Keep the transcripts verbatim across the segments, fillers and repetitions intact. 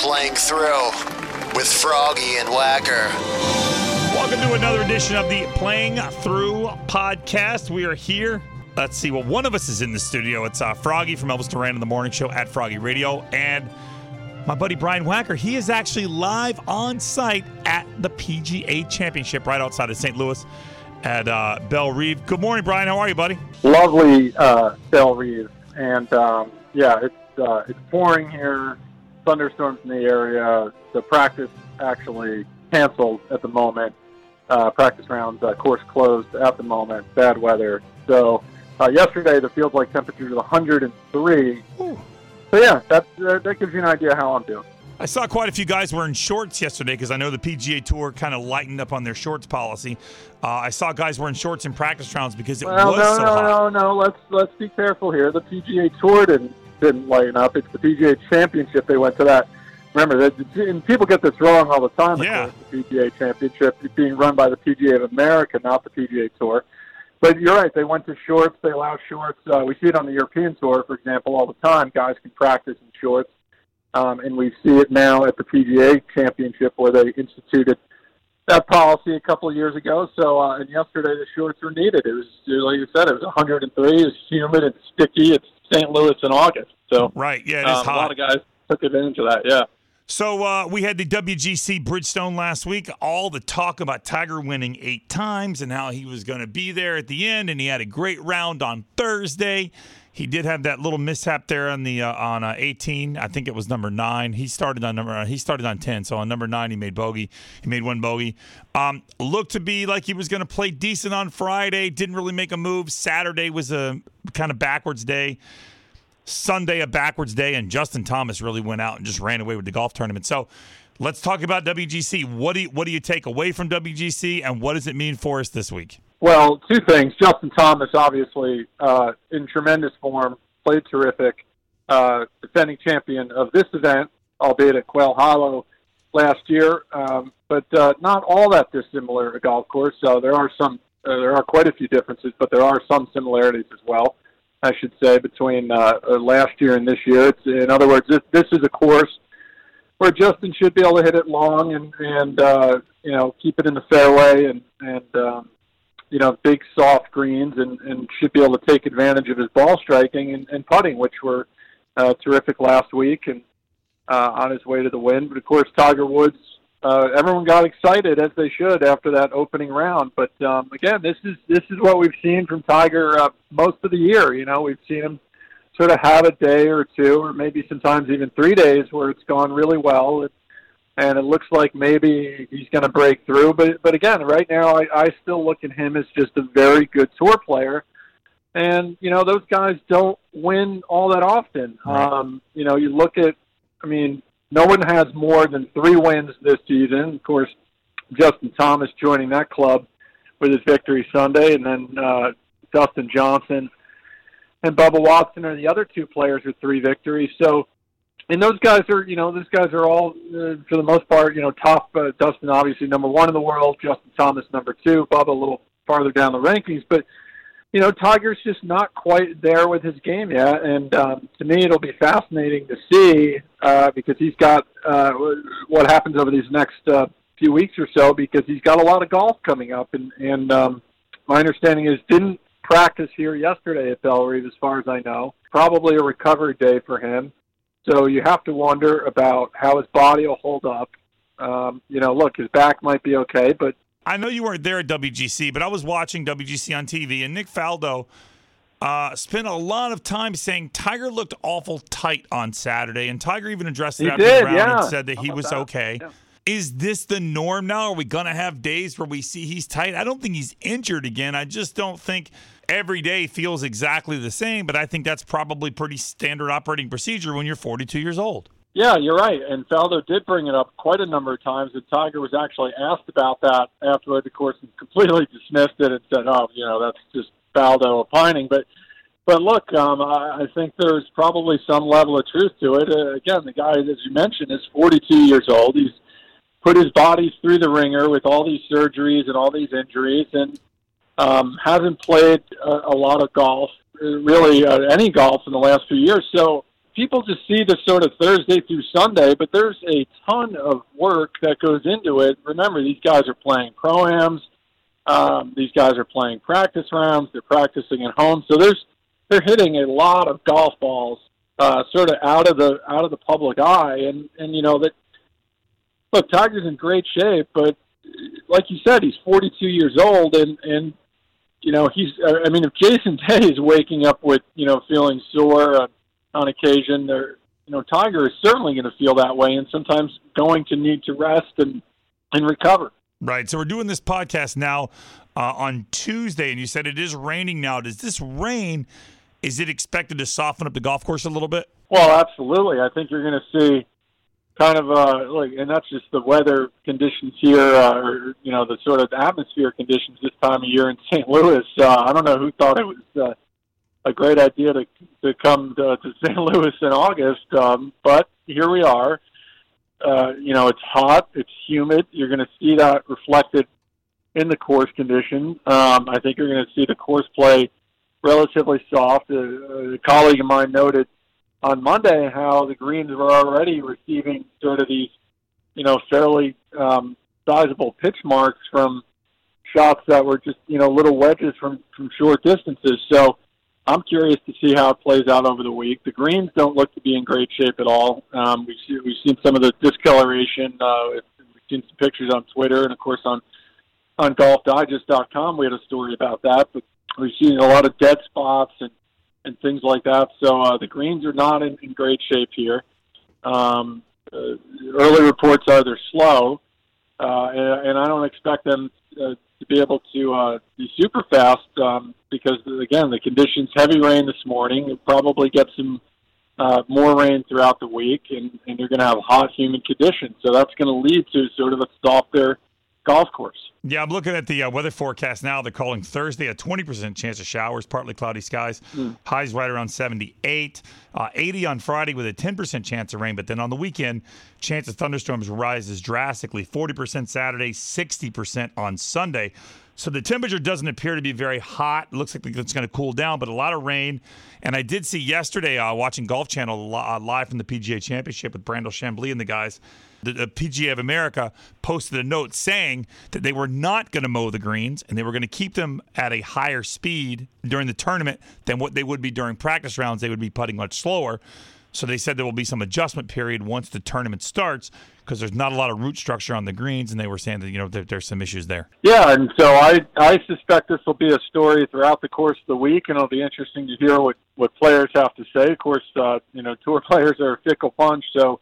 Playing Through with Froggy and Wacker. Welcome to another edition of the Playing Through podcast. We are here. Let's see. Well, one of us is in the studio. It's uh, Froggy from Elvis Duran in the Morning Show at Froggy Radio. And my buddy Brian Wacker, he is actually live on site at the P G A Championship right outside of Saint Louis at uh, Bellerive. Good morning, Brian. How are you, buddy? Lovely uh, Bellerive. And, um, yeah, it's uh, it's pouring here. Thunderstorms in the area. The practice actually canceled at the moment. Uh, practice rounds, uh, course closed at the moment. Bad weather. So uh, yesterday the field like temperature was one hundred three. Ooh. So yeah, that uh, that gives you an idea how I'm doing. I saw quite a few guys wearing shorts yesterday because I know the P G A Tour kind of lightened up on their shorts policy. Uh, I saw guys wearing shorts in practice rounds because it well, was no, so no, hot. No, no, no. Let's let's be careful here. The P G A Tour didn't didn't lighten up. It's the P G A Championship. They went to that. Remember, and people get this wrong all the time. Yeah. Of course, the P G A Championship is being run by the P G A of America, not the P G A Tour. But you're right. They went to shorts. They allow shorts. Uh, we see it on the European Tour, for example, all the time. Guys can practice in shorts. Um, and we see it now at the P G A Championship where they instituted that policy a couple of years ago. So, uh, and yesterday the shorts were needed. It was, like you said, it was one hundred three. It was humid and sticky. It's Saint Louis in August. So, right, yeah, it is um, hot. A lot of guys took advantage of that, yeah. So uh, we had the W G C Bridgestone last week. All the talk about Tiger winning eight times and how he was going to be there at the end, and he had a great round on Thursday. He did have that little mishap there on the uh, on uh, eighteen. I think it was number nine. He started on number he started on ten. So on number nine, he made bogey. He made one bogey. Um, looked to be like he was going to play decent on Friday. Didn't really make a move. Saturday was a kind of backwards day. Sunday a backwards day, and Justin Thomas really went out and just ran away with the golf tournament. So let's talk about W G C. What do you, what do you take away from W G C, and what does it mean for us this week? Well, two things. Justin Thomas, obviously, uh, in tremendous form, played terrific, uh, defending champion of this event, albeit at Quail Hollow last year, um, but uh, not all that dissimilar a golf course. So there are some, uh, there are quite a few differences, but there are some similarities as well, I should say, between uh, last year and this year. It's, in other words, this, this is a course where Justin should be able to hit it long and, and uh, you know, keep it in the fairway and, and um, you know, big soft greens and, and should be able to take advantage of his ball striking and, and putting, which were uh, terrific last week and uh, on his way to the win. But, of course, Tiger Woods, uh, everyone got excited, as they should, after that opening round. But, um, again, this is this is what we've seen from Tiger uh, most of the year. You know, we've seen him sort of have a day or two or maybe sometimes even three days where it's gone really well. It, and it looks like maybe he's going to break through. But, but again, right now I, I still look at him as just a very good tour player. And, you know, those guys don't win all that often. Right. Um, you know, you look at, I mean, no one has more than three wins this season. Of course, Justin Thomas joining that club with his victory Sunday, and then uh, Dustin Johnson and Bubba Watson are the other two players with three victories. So, and those guys are, you know, those guys are all, uh, for the most part, you know, top. Uh, Dustin, obviously, number one in the world. Justin Thomas, number two. Bubba, a little farther down the rankings. But, you know, Tiger's just not quite there with his game yet. And um, to me, it'll be fascinating to see uh, because he's got uh, what happens over these next uh, few weeks or so, because he's got a lot of golf coming up. And, and um, my understanding is didn't practice here yesterday at Bellerive, as far as I know. Probably a recovery day for him. So you have to wonder about how his body will hold up. Um, you know, look, his back might be okay, but I know you weren't there at W G C, but I was watching W G C on T V, and Nick Faldo uh, spent a lot of time saying Tiger looked awful tight on Saturday, and Tiger even addressed it he after did, the round yeah. and said that he was that? okay. Yeah. Is this the norm now? Are we going to have days where we see he's tight? I don't think he's injured again. I just don't think every day feels exactly the same, but I think that's probably pretty standard operating procedure when you're forty-two years old. Yeah, you're right. And Faldo did bring it up quite a number of times, and Tiger was actually asked about that afterward, of course, and completely dismissed it and said, oh, you know, that's just Faldo opining. But But look, um, I, I think there's probably some level of truth to it. Uh, again, the guy, as you mentioned, is forty-two years old. He's put his body through the ringer with all these surgeries and all these injuries, and um, hasn't played a, a lot of golf, really uh, any golf in the last few years. So people just see the sort of Thursday through Sunday, but there's a ton of work that goes into it. Remember, these guys are playing pro-ams. Um, these guys are playing practice rounds. They're practicing at home. So there's they're hitting a lot of golf balls uh, sort of out of the out of the public eye. And, and you know, that look, Tiger's in great shape, but like you said, he's forty-two years old, and, and you know, he's, I mean, if Jason Day is waking up with, you know, feeling sore on, on occasion, there, you know, Tiger is certainly going to feel that way and sometimes going to need to rest and, and recover. Right. So we're doing this podcast now uh, on Tuesday, and you said it is raining now. Does this rain, is it expected to soften up the golf course a little bit? Well, absolutely. I think you're going to see kind of uh, like, and that's just the weather conditions here, uh, or you know, the sort of atmosphere conditions this time of year in Saint Louis. Uh, I don't know who thought it was uh, a great idea to to come to, to Saint Louis in August, um, but here we are. Uh, you know, it's hot, it's humid. You're going to see that reflected in the course condition. Um, I think you're going to see the course play relatively soft. Uh, a colleague of mine noted on Monday how the greens were already receiving sort of these, you know, fairly um, sizable pitch marks from shots that were just, you know, little wedges from, from short distances. So I'm curious to see how it plays out over the week. The greens don't look to be in great shape at all. Um, we've, see, we've seen some of the discoloration. Uh, we've seen some pictures on Twitter and, of course, on, on golf digest dot com we had a story about that. But we've seen a lot of dead spots and and things like that. So uh, the greens are not in, in great shape here. Um, uh, early reports are they're slow, uh, and, and I don't expect them uh, to be able to uh, be super fast um, because, again, the conditions, heavy rain this morning, we'll probably get some uh, more rain throughout the week, and, and you're going to have hot, humid conditions. So that's going to lead to sort of a softer golf course. Yeah, I'm looking at the uh, weather forecast now. They're calling Thursday a twenty percent chance of showers, partly cloudy skies. Mm. Highs right around seventy-eight. Uh, eighty on Friday with a ten percent chance of rain. But then on the weekend, chance of thunderstorms rises drastically. forty percent Saturday, sixty percent on Sunday. So the temperature doesn't appear to be very hot. It looks like it's going to cool down, but a lot of rain. And I did see yesterday, uh, watching Golf Channel uh, live from the P G A Championship with Brandel Chambly and the guys, the, the P G A of America posted a note saying that they were not going to mow the greens and they were going to keep them at a higher speed during the tournament than what they would be during practice rounds. They would be putting much slower. So they said there will be some adjustment period once the tournament starts because there's not a lot of root structure on the greens, and they were saying that, you know, there, there's some issues there. Yeah, and so I I suspect this will be a story throughout the course of the week, and it'll be interesting to hear what, what players have to say. Of course, uh, you know, tour players are a fickle bunch, so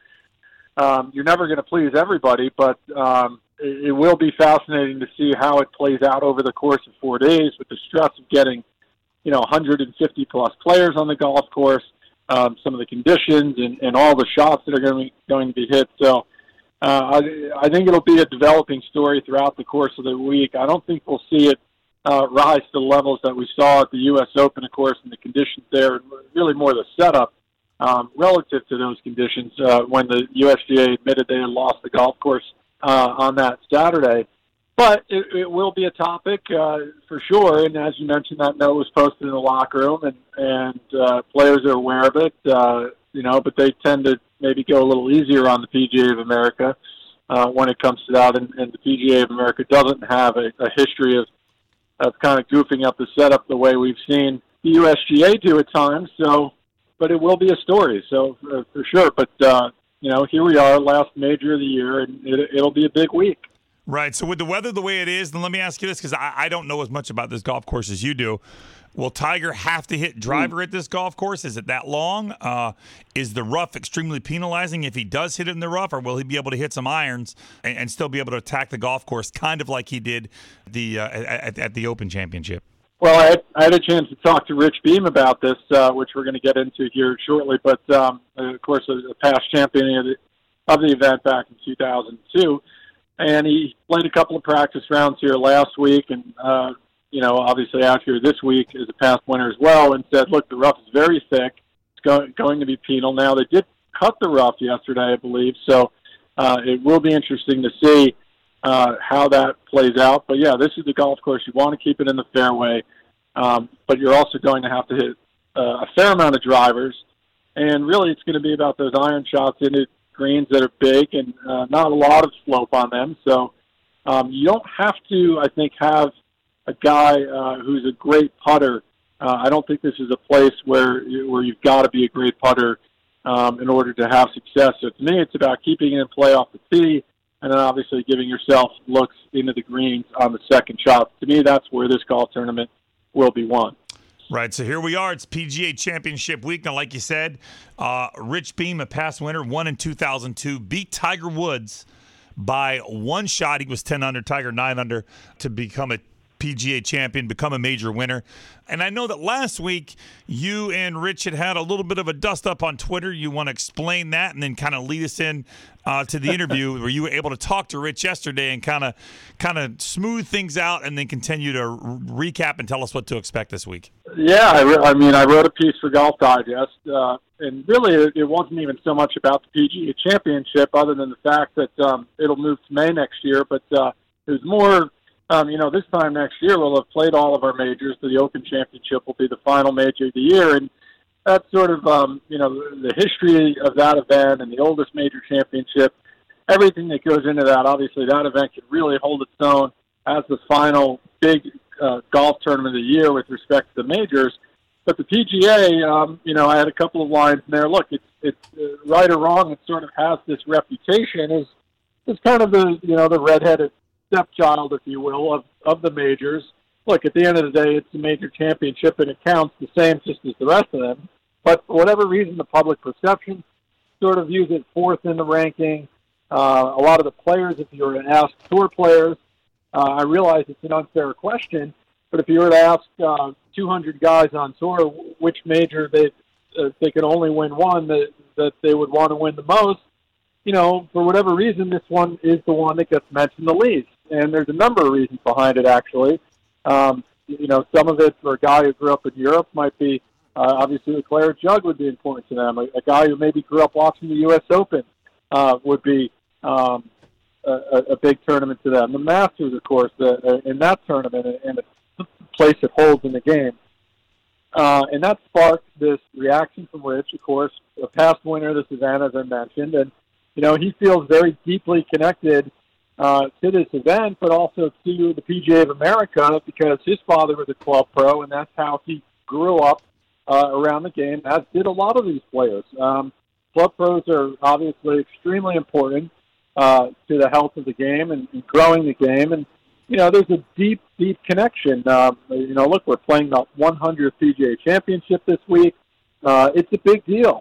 um, you're never going to please everybody, but um, it, it will be fascinating to see how it plays out over the course of four days with the stress of getting, you know, one hundred fifty plus players on the golf course. Um, some of the conditions and, and all the shots that are going to be, going to be hit. So uh, I, I think it'll be a developing story throughout the course of the week. I don't think we'll see it uh, rise to the levels that we saw at the U S Open, of course, and the conditions there, really more the setup um, relative to those conditions uh, when the U S G A admitted they had lost the golf course uh, on that Saturday. But it, it will be a topic uh, for sure, and as you mentioned, that note was posted in the locker room, and and uh, players are aware of it. Uh, you know, but they tend to maybe go a little easier on the P G A of America uh, when it comes to that, and, and the P G A of America doesn't have a, a history of of kind of goofing up the setup the way we've seen the U S G A do at times. So, but it will be a story, so uh, for sure. But uh, you know, here we are, last major of the year, and it, it'll be a big week. Right. So with the weather the way it is, then let me ask you this, because I, I don't know as much about this golf course as you do. Will Tiger have to hit driver mm. at this golf course? Is it that long? Uh, is the rough extremely penalizing if he does hit it in the rough, or will he be able to hit some irons and, and still be able to attack the golf course, kind of like he did the uh, at, at the Open Championship? Well, I had, I had a chance to talk to Rich Beam about this, uh, which we're going to get into here shortly. But um, of course, a, a past champion of the, of the event back in two thousand two. And he played a couple of practice rounds here last week, and, uh, you know, obviously out here this week as a past winner as well, and said, look, the rough is very thick. It's go- going to be penal. Now, they did cut the rough yesterday, I believe, so uh, it will be interesting to see uh, how that plays out. But, yeah, this is the golf course. You want to keep it in the fairway, um, but you're also going to have to hit uh, a fair amount of drivers. And really, it's going to be about those iron shots into greens that are big and uh, not a lot of slope on them. So um, you don't have to, I think, have a guy uh, who's a great putter. Uh, I don't think this is a place where where you've got to be a great putter um, in order to have success. So to me, it's about keeping it in play off the tee, and then obviously giving yourself looks into the greens on the second shot. To me, that's where this golf tournament will be won. Right, so here we are. It's P G A Championship week. Now, like you said, uh, Rich Beem, a past winner, won in two thousand two, beat Tiger Woods by one shot. He was ten under, Tiger nine under, to become a P G A champion, become a major winner. And I know that last week you and Rich had had a little bit of a dust-up on Twitter. You want to explain that and then kind of lead us in uh, to the interview where you were able to talk to Rich yesterday and kind of kind of smooth things out and then continue to re- recap and tell us what to expect this week. Yeah, I, re- I mean, I wrote a piece for Golf Digest, uh, and really it, it wasn't even so much about the P G A Championship other than the fact that um, it'll move to May next year, but uh, it was more... Um, you know, this time next year we'll have played all of our majors. The Open Championship will be the final major of the year, and that's sort of, um, you know, the history of that event and the oldest major championship, everything that goes into that. Obviously, that event can really hold its own as the final big uh, golf tournament of the year with respect to the majors. But the P G A, um, you know, I had a couple of lines in there. Look, it's, it's uh, right or wrong, it sort of has this reputation as, as kind of the, you know, the redheaded stepchild, if you will, of, of the majors. Look, at the end of the day, it's a major championship, and it counts the same just as the rest of them. But for whatever reason, the public perception sort of views it fourth in the ranking. Uh, a lot of the players, if you were to ask tour players, uh, I realize it's an unfair question, but if you were to ask uh, two hundred guys on tour which major they uh, they could only win one, that, that they would want to win the most, you know, for whatever reason, this one is the one that gets mentioned the least. And there's a number of reasons behind it, actually. Um, you know, some of it for a guy who grew up in Europe might be, uh, obviously, the Claret Jug would be important to them. A, a guy who maybe grew up watching the U S Open uh, would be um, a, a big tournament to them. The Masters, of course, uh, in that tournament, and the place it holds in the game. Uh, and that sparked this reaction from Rich, of course, a past winner of this event, as I mentioned. And, you know, he feels very deeply connected Uh, to this event, but also to the P G A of America because his father was a club pro, and that's how he grew up uh, around the game, as did a lot of these players. Um, club pros are obviously extremely important uh, to the health of the game and, and growing the game, and you know, there's a deep, deep connection. Um, you know, look, we're playing the one hundredth P G A Championship this week. Uh, it's a big deal,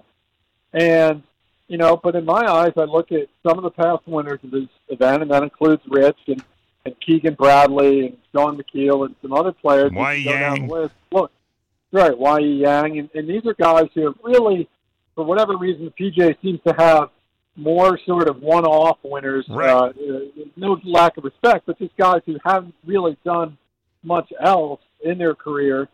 and You know, but in my eyes, I look at some of the past winners of this event, and that includes Rich and, and Keegan Bradley and Sean McKeel and some other players. Wai Yang. Look, right, Wai Yang. And, and these are guys who have really, for whatever reason, the P G A seems to have more sort of one-off winners. Right. Uh, no lack of respect, but just guys who haven't really done much else in their career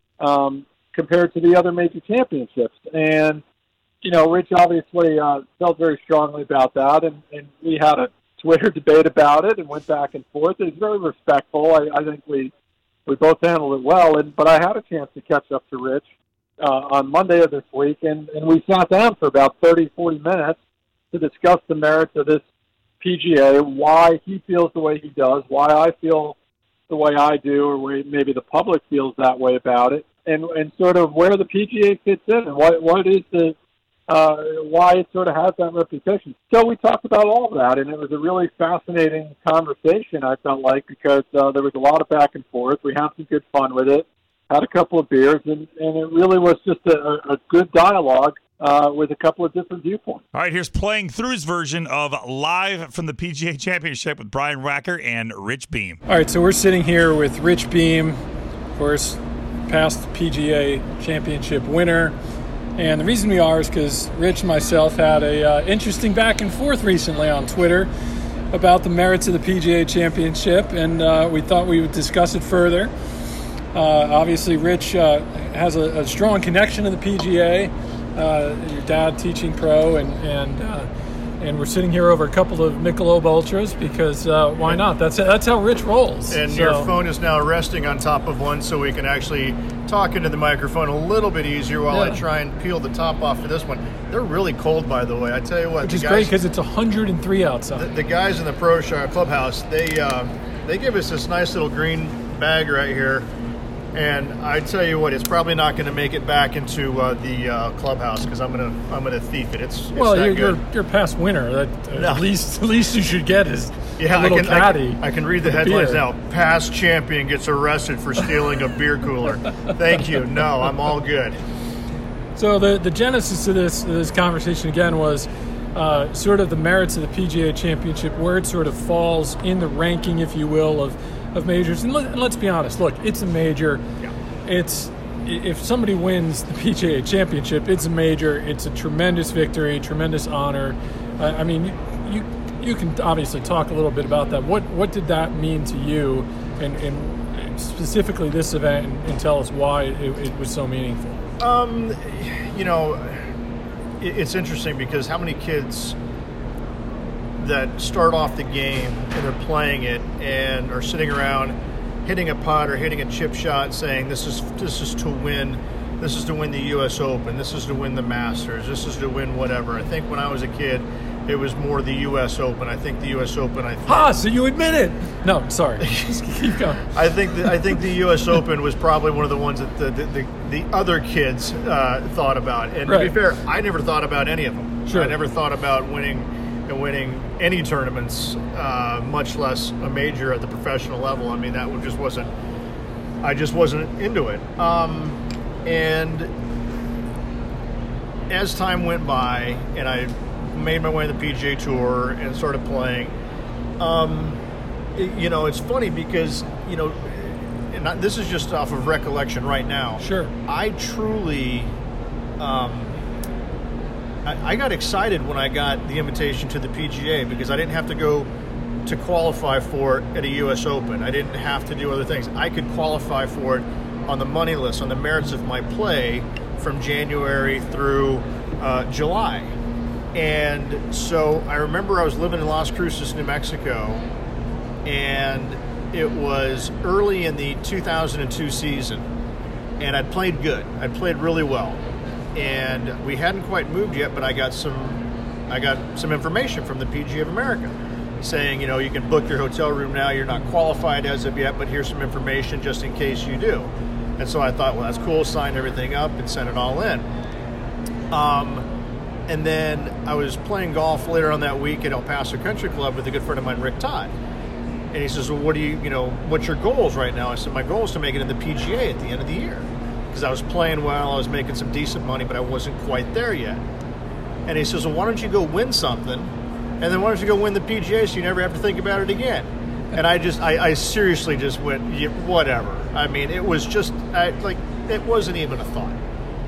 um, compared to the other major championships. And you know, Rich obviously uh, felt very strongly about that, and, and we had a Twitter debate about it and went back and forth. It was very respectful. I, I think we we both handled it well. And but I had a chance to catch up to Rich uh, on Monday of this week, and, and we sat down for about thirty, forty minutes to discuss the merits of this P G A, why he feels the way he does, why I feel the way I do, or why maybe the public feels that way about it, and, and sort of where the P G A fits in and what what is the Uh, why it sort of has that reputation. So we talked about all of that, and it was a really fascinating conversation, I felt like, because uh, there was a lot of back and forth. We had some good fun with it, had a couple of beers, and, and it really was just a, a good dialogue uh, with a couple of different viewpoints. All right, here's playing through's version of Live from the P G A Championship with Brian Wacker and Rich Beem. All right, so we're sitting here with Rich Beem, of course, past P G A Championship winner. And the reason we are is because Rich and myself had a uh, interesting back and forth recently on Twitter about the merits of the P G A Championship, and uh, we thought we would discuss it further. Uh, obviously, Rich uh, has a, a strong connection to the P G A. Uh, your dad teaching pro, and and uh, and we're sitting here over a couple of Michelob Ultras because uh, why not? That's that's how Rich rolls. And so. Your phone is now resting on top of one, so we can actually talk into the microphone a little bit easier while Yeah. I try and peel the top off of this one. They're really cold, by the way. I tell you what, Which the is guys, great because it's one hundred three outside. the, the guys in the Pro Shop Clubhouse, they uh, they give us this nice little green bag right here. And I tell you what, it's probably not going to make it back into uh, the uh, clubhouse because I'm gonna I'm gonna thief it. It's, it's well, that you're, good. you're you're past winter. That uh, No. at least at least you should get is Yeah, a little I can, I caddy. can, I can read the with headlines beer. now. Past champion gets arrested for stealing a beer cooler. Thank you. No, I'm all good. So the the genesis of this of this conversation again was uh, sort of the merits of the P G A Championship, where it sort of falls in the ranking, if you will, of of majors. And, let, and let's be honest. Look, it's a major. Yeah. It's if somebody wins the P G A Championship, it's a major. It's a tremendous victory, tremendous honor. Uh, I mean, you you can obviously talk a little bit about that. What what did that mean to you, and, and specifically this event, and, and tell us why it, it was so meaningful. Um, you know, it, it's interesting because how many kids that start off the game and they're playing it and are sitting around hitting a putt or hitting a chip shot saying this is this is to win this is to win the U S Open, this is to win the Masters, this is to win whatever. I think when I was a kid it was more the U S Open. I think the U S Open I think Ah, so you admit it. No, sorry. Just keep going. I think the, I think the U S Open was probably one of the ones that the the, the, the other kids uh, thought about. And to Right. be fair, I never thought about any of them. Sure. I never thought about winning and winning any tournaments, uh, much less a major at the professional level. I mean, that one just wasn't. I just wasn't into it. Um, and as time went by, and I made my way to the P G A Tour and started playing. Um, it- you know, it's funny because you know, and I, this is just off of recollection right now. Sure. I truly. Um, I, I got excited when I got the invitation to the P G A because I didn't have to go to qualify for it at a U S Open. I didn't have to do other things. I could qualify for it on the money list, on the merits of my play from January through uh, July. And so I remember I was living in Las Cruces, New Mexico, and it was early in the two thousand two season, and I'd played good. I'd played really well. And we hadn't quite moved yet, but I got some I got some information from the P G A of America saying, you know, you can book your hotel room now. You're not qualified as of yet, but here's some information just in case you do. And so I thought, well, that's cool. Signed everything up and sent it all in. Um, and then I was playing golf later on that week at El Paso Country Club with a good friend of mine, Rick Todd. And he says, well, what do you, you know, what's your goals right now? I said, my goal is to make it in the P G A at the end of the year. Because I was playing well, I was making some decent money, but I wasn't quite there yet. And he says, well, why don't you go win something, and then why don't you go win the P G A so you never have to think about it again? And I just, I, I seriously just went, yeah, whatever. I mean, it was just, I, like, it wasn't even a thought.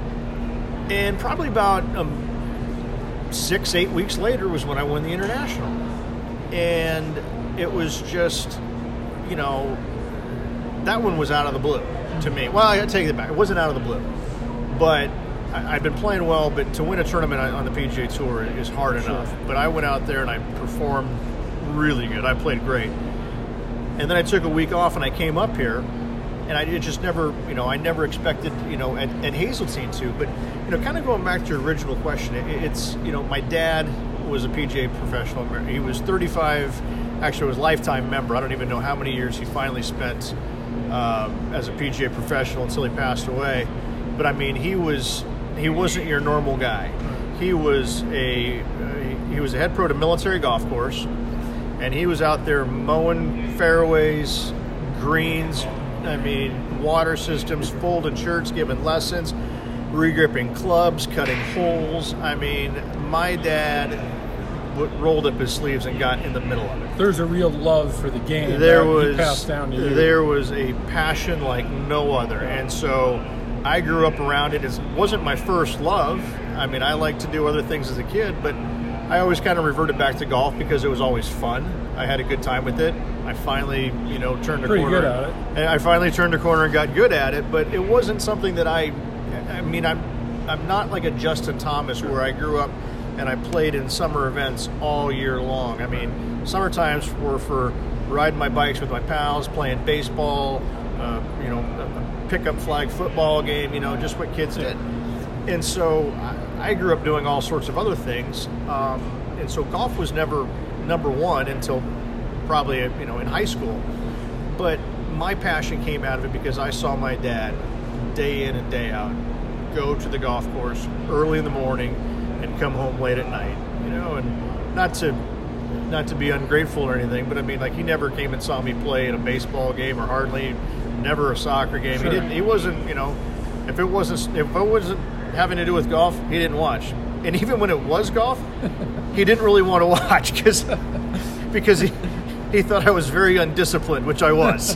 And probably about um, six, eight weeks later was when I won the International. And it was just, you know, that one was out of the blue. To me, well, I take it back. It wasn't out of the blue, but I, I'd been playing well. But to win a tournament on, on the P G A Tour is hard enough. But I went out there and I performed really good. I played great, and then I took a week off and I came up here, and I it just never, you know, I never expected, you know, at, at Hazeltine to. But you know, kind of going back to your original question, it, it's you know, my dad was a P G A professional. He was thirty-five. Actually, was a lifetime member. I don't even know how many years he finally spent. Uh, as a P G A professional until he passed away. But I mean, he was he wasn't your normal guy. He was a uh, he was a head pro at a military golf course, and he was out there mowing fairways, greens, I mean, water systems, folding shirts, giving lessons, regripping clubs, cutting holes. I mean, my dad w- rolled up his sleeves and got in the middle of it. There's a real love for the game. There that was he passed down to you. there was a passion like no other, and so I grew up around it. It wasn't my first love. I mean, I liked to do other things as a kid, but I always kind of reverted back to golf because it was always fun. I had a good time with it. I finally, you know, turned a Pretty corner. good at it. And I finally turned a corner and got good at it, but it wasn't something that I. I mean, I'm I'm not like a Justin Thomas where I grew up and I played in summer events all year long. I mean, summer times were for riding my bikes with my pals, playing baseball, uh, you know, a pickup flag football game, you know, just what kids did. And so I, I grew up doing all sorts of other things. Um, and so golf was never number one until probably, you know, in high school. But my passion came out of it because I saw my dad day in and day out go to the golf course early in the morning and come home late at night, you know, and not to not to be ungrateful or anything, but I mean, like, he never came and saw me play in a baseball game, or hardly never a soccer game. Sure. He didn't, he wasn't, you know, if it wasn't, if it wasn't having to do with golf, he didn't watch. And even when it was golf, he didn't really want to watch because because he he thought I was very undisciplined, which I was.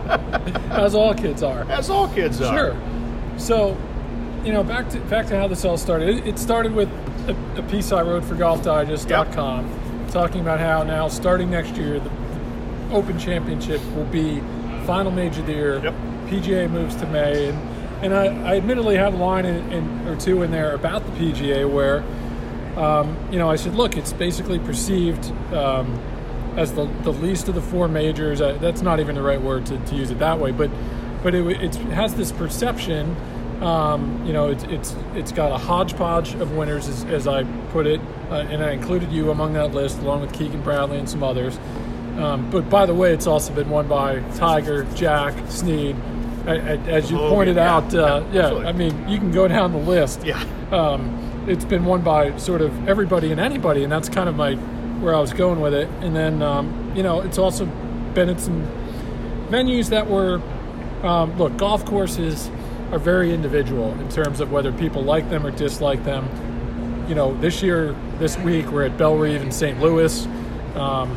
As all kids are. As all kids are. Sure. So, you know, back to back to how this all started. It, it started with a, a piece I wrote for golf digest dot com yep. talking about how now, starting next year, the, the Open Championship will be final major of the year. Yep. P G A moves to May, and and I, I admittedly had a line in, in, or two in there about the P G A where, um, you know, I said, look, it's basically perceived um, as the, the least of the four majors. Uh, that's not even the right word to, to use it that way, but but it, it's, it has this perception. Um, you know, it's it's it's got a hodgepodge of winners, as, as I put it, uh, and I included you among that list, along with Keegan Bradley and some others. Um, but by the way, it's also been won by Tiger, Jack, Snead. As you oh, pointed yeah, out, uh, yeah, absolutely. I mean, you can go down the list. Yeah. Um, it's been won by sort of everybody and anybody, and that's kind of my where I was going with it. And then, um, you know, it's also been at some venues that were, um, look, golf courses are very individual in terms of whether people like them or dislike them. You know, this year, this week, we're at Bellerive in Saint Louis, um,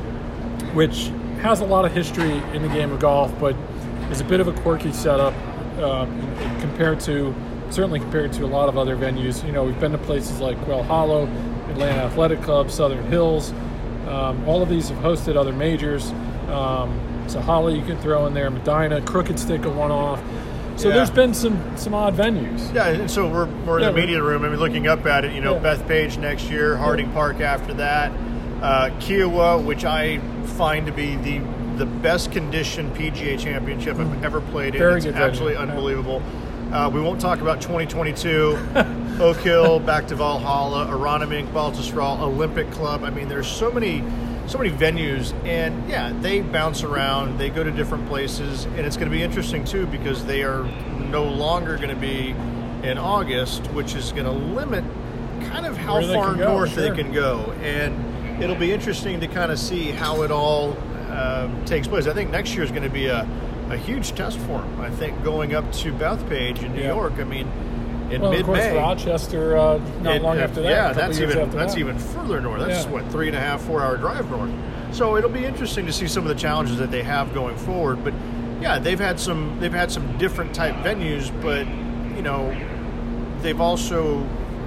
which has a lot of history in the game of golf, but is a bit of a quirky setup uh, compared to, certainly compared to a lot of other venues. You know, we've been to places like Quail Hollow, Atlanta Athletic Club, Southern Hills. Um, all of these have hosted other majors. Um, Sahala you can throw in there, Medina, Crooked Stick a one-off. So yeah. there's been some some odd venues. Yeah, and so we're, we're in yeah, the media room. I mean, looking up at it, you know, yeah. Bethpage next year, Harding yeah. Park after that, uh, Kiowa, which I find to be the the best conditioned P G A championship I've ever played in. Very it's good absolutely venue. unbelievable. Uh, we won't talk about twenty twenty-two, Oak Hill, back to Valhalla, Aronimink, Baltusrol, Olympic Club. I mean, there's so many so many venues, and yeah, they bounce around, they go to different places, and it's going to be interesting too because they are no longer going to be in August, which is going to limit kind of how Where far they go, north sure. they can go, and it'll be interesting to kind of see how it all uh, takes place. I think next year is going to be a, a huge test for them. I think going up to Bethpage in New Yeah. York, I mean, in well, mid-May. of course, Rochester, uh, not It- long uh, after that. Yeah, a couple that's years even after that's that. even further north. That's Yeah. what, three and a half, four hour drive north. So it'll be interesting to see some of the challenges that they have going forward. But yeah, they've had some they've had some different type venues, but you know, they've also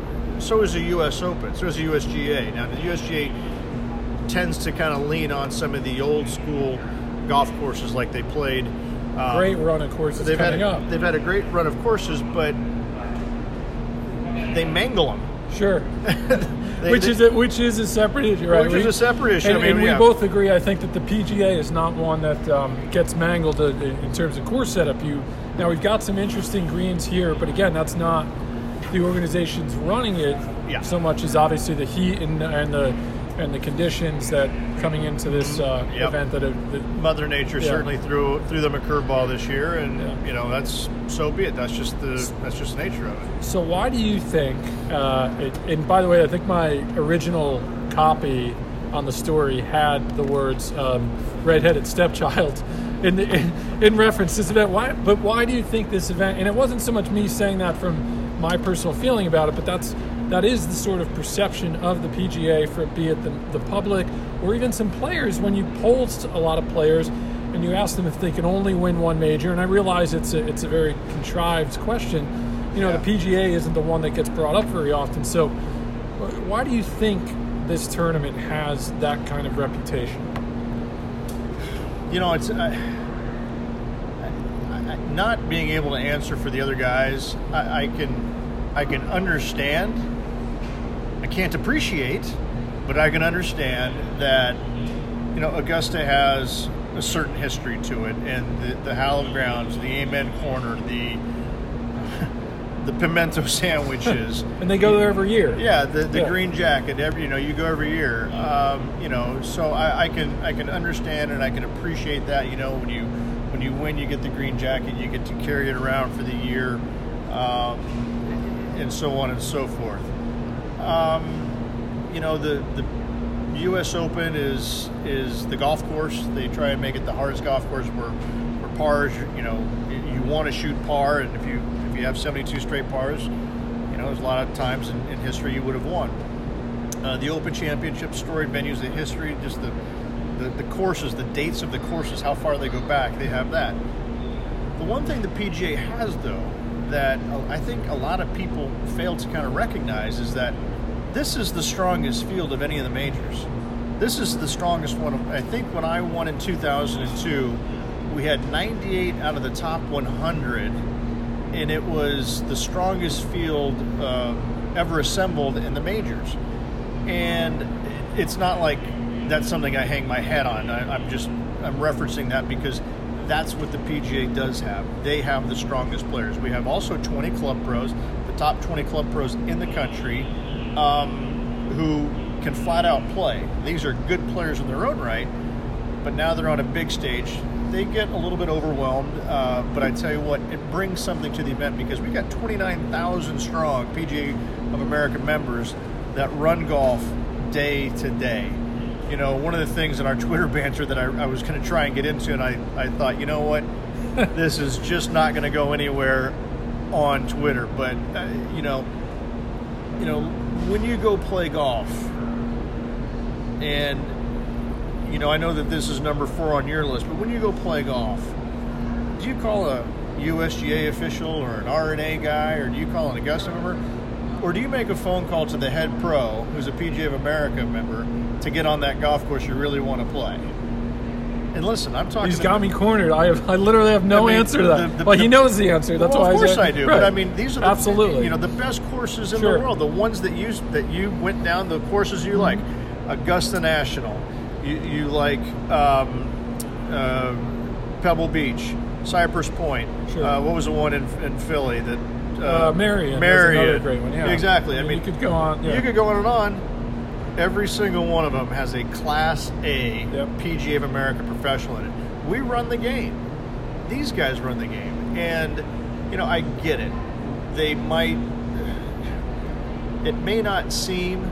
so is the U S Open, so is the U S G A. Now the U S G A tends to kind of lean on some of the old school golf courses like they played. Um, Great run of courses they've coming had, up. They've had a great run of courses, but they mangle them. Sure. They, which they, is a, which is a separate issue, right? Which is a separate issue. And, I mean, and we yeah. both agree, I think, that the P G A is not one that um, gets mangled uh, in terms of course setup. You now we've got some interesting greens here, but again, that's not the organizations running it Yeah. so much as obviously the heat and, and the and the conditions that coming into this uh, Yep. event that, have, that Mother Nature Yeah. certainly threw threw them a curveball this year, and Yeah. you know that's so be it. That's just the that's just the nature of it. So why do you think, uh, it, and by the way, I think my original copy on the story had the words um, redheaded stepchild in, the, in in reference to this event. Why? But why do you think this event, and it wasn't so much me saying that from my personal feeling about it, but that's that is the sort of perception of the P G A, for be it the, the public or even some players. When you poll a lot of players and you ask them if they can only win one major, and I realize it's a, it's a very contrived question, you know, Yeah. the P G A isn't the one that gets brought up very often. So why do you think this tournament has that kind of reputation? You know, it's uh, I, I, not being able to answer for the other guys. I, I can I can understand. I can't appreciate, but I can understand that, you know, Augusta has a certain history to it, and the, the hallowed grounds, the Amen Corner, the the pimento sandwiches, and they go there every year. Yeah, the, the yeah. green jacket. Every you know, you go every year. Um, you know, so I, I can I can understand and I can appreciate that. You know, when you when you win, you get the green jacket. You get to carry it around for the year, um, and so on and so forth. Um, you know, the the U S Open is is the golf course. They try and make it the hardest golf course where where pars. You know, you, you want to shoot par, and if you if you have seventy-two straight pars, you know, there's a lot of times in, in history you would have won. Uh, the Open Championship, storied venues, the history, just the, the the courses, the dates of the courses, how far they go back. They have that. The one thing the P G A has, though, that I think a lot of people fail to kind of recognize is that this is the strongest field of any of the majors. This is the strongest one. Of, I think when I won in two thousand two, we had ninety-eight out of the top one hundred, and it was the strongest field uh, ever assembled in the majors. And it's not like that's something I hang my hat on. I, I'm just I'm referencing that because that's what the P G A does have. They have the strongest players. We have also twenty club pros, the top twenty club pros in the country, um, who can flat out play. These are good players in their own right, but now they're on a big stage. They get a little bit overwhelmed, uh, but I tell you what, it brings something to the event because we got twenty-nine thousand strong P G A of America members that run golf day to day. You know, one of the things in our Twitter banter that I, I was going to try and get into, and I, I thought, you know what, this is just not going to go anywhere on Twitter. But uh, you know, you know, when you go play golf, and you know, I know that this is number four on your list, but when you go play golf, do you call a U S G A official or an R N A guy, or do you call an Augusta member, or do you make a phone call to the head pro, who's a P G A of America member, to get on that golf course you really want to play? And listen, I'm talking. He's got me cornered. I have, I literally have no I mean, answer to that. The, the, well, the, he knows the answer. That's well, why. Of course I, I do. Right. But I mean, these are the, absolutely, you know, the best courses in sure. the world. The ones that you that you went down, the courses you like, Augusta National. You, you like um, uh, Pebble Beach, Cypress Point. Sure. Uh, what was the one in, in Philly that? Uh, uh, Marion. Marion. Another great one. Yeah. Exactly. I mean, mean, you could go on. Yeah. You could go on and on. Every single one of them has a Class A yep. P G A of America professional in it. We run the game. These guys run the game. And, you know, I get it. They might, it may not seem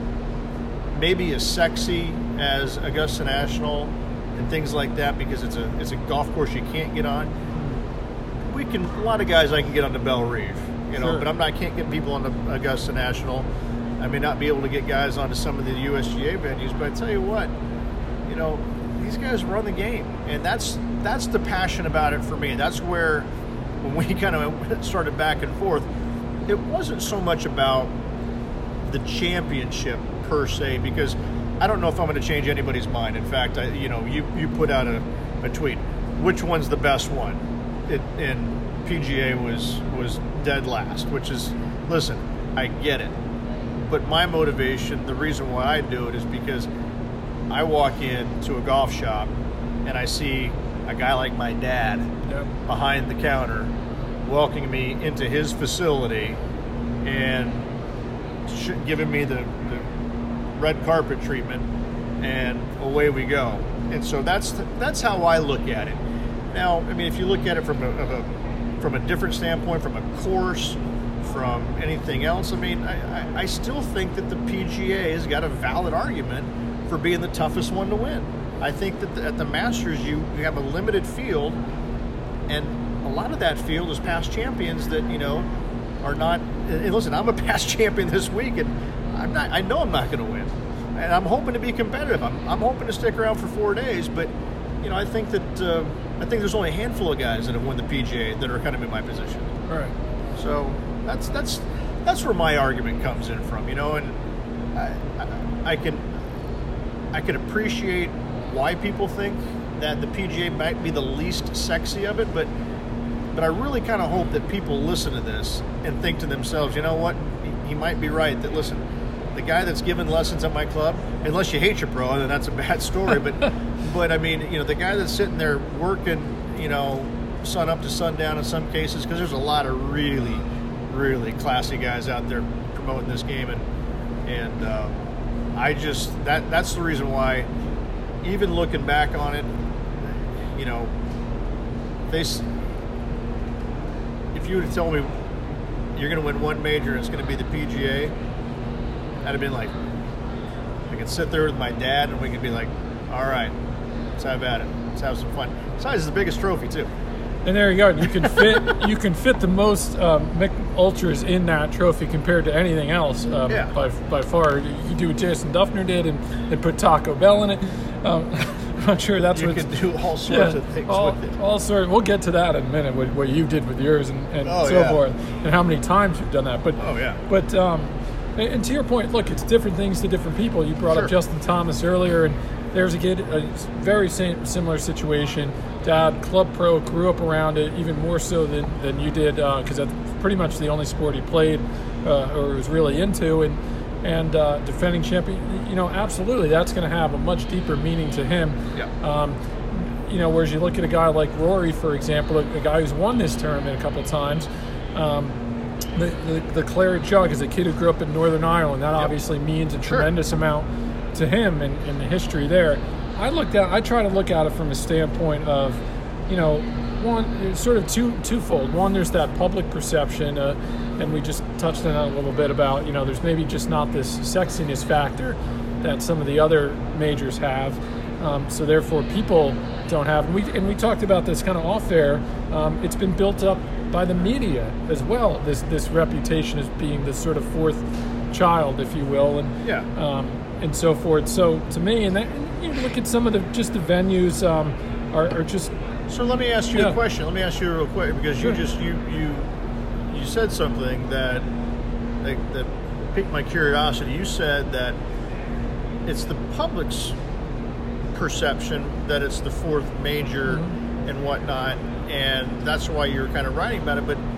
maybe as sexy as Augusta National and things like that because it's a it's a golf course you can't get on. We can, a lot of guys I can get on the Belle Reve, you know, sure. but I'm not, I can't get people on the Augusta National. I may not be able to get guys onto some of the U S G A venues, but I tell you what, you know, these guys run the game, and that's that's the passion about it for me. That's where, when we kind of started back and forth, it wasn't so much about the championship per se, because I don't know if I'm going to change anybody's mind. In fact, I, you know, you, you put out a, a tweet, which one's the best one? It, and P G A was was dead last, which is, listen, I get it. But my motivation, the reason why I do it is because I walk into a golf shop and I see a guy like my dad yep. behind the counter welcoming me into his facility and sh- giving me the, the red carpet treatment, and away we go. And so that's the, that's how I look at it. Now, I mean, if you look at it from a, of a from a different standpoint, from a course, from anything else, I mean, I, I, I still think that the P G A has got a valid argument for being the toughest one to win. I think that the, at the Masters, you, you have a limited field, and a lot of that field is past champions that, you know, are not. And listen, I'm a past champion this week, and I'm not. I know I'm not going to win, and I'm hoping to be competitive. I'm, I'm hoping to stick around for four days, but you know, I think that uh, I think there's only a handful of guys that have won the P G A that are kind of in my position. All right. So that's that's that's where my argument comes in from, you know, and I, I, I can I can appreciate why people think that the P G A might be the least sexy of it, but but I really kind of hope that people listen to this and think to themselves, you know what, he, he might be right. That listen, the guy that's giving lessons at my club, unless you hate your pro, then that's a bad story. But, but I mean, you know, the guy that's sitting there working, you know, sun up to sundown in some cases, because there's a lot of really, really classy guys out there promoting this game, and and um, I just that that's the reason why, even looking back on it, you know, they if you would have told me you're going to win one major and it's going to be the P G A, I'd have been like, I could sit there with my dad and we could be like, all right, let's have at it, let's have some fun. Besides, it's the biggest trophy too. And there you go. You can fit you can fit the most um, Mick Ultras in that trophy compared to anything else. Um, yeah. By by far, you can do what Jason Duffner did and, and put Taco Bell in it. Um, I'm not sure that's you what can do all sorts yeah, of things all, with it. All sorts. We'll get to that in a minute. What, what you did with yours and, and oh, so yeah. forth, and how many times you've done that. But oh yeah. But um, and, and to your point, look, it's different things to different people. You brought Sure. up Justin Thomas earlier, and there's a kid, a very same, similar situation. Dad, club pro, grew up around it, even more so than, than you did, because uh, that's pretty much the only sport he played uh, or was really into. And and uh, defending champion, you know, absolutely, that's going to have a much deeper meaning to him. Yeah. Um, you know, whereas you look at a guy like Rory, for example, a, a guy who's won this tournament a couple of times. Um, the, the the Claret Jug is a kid who grew up in Northern Ireland. That Yep. obviously means a Sure. tremendous amount to him and, and the history there. I looked at, I try to look at it from a standpoint of, you know, one, it's sort of two twofold. One, there's that public perception, uh, and we just touched on that a little bit about, you know, there's maybe just not this sexiness factor that some of the other majors have. Um, so therefore, people don't have. And we and we talked about this kind of off air. Um, it's been built up by the media as well. This this reputation as being this sort of fourth child, if you will, and Yeah. um, and so forth. So to me, and, that, and you look at some of the just the venues um, are, are just. So let me ask you Yeah. a question. Let me ask you real quick, because Sure. you just you you you said something that, that that piqued my curiosity. You said that it's the public's perception that it's the fourth major Mm-hmm. and whatnot, and that's why you're kind of writing about it. But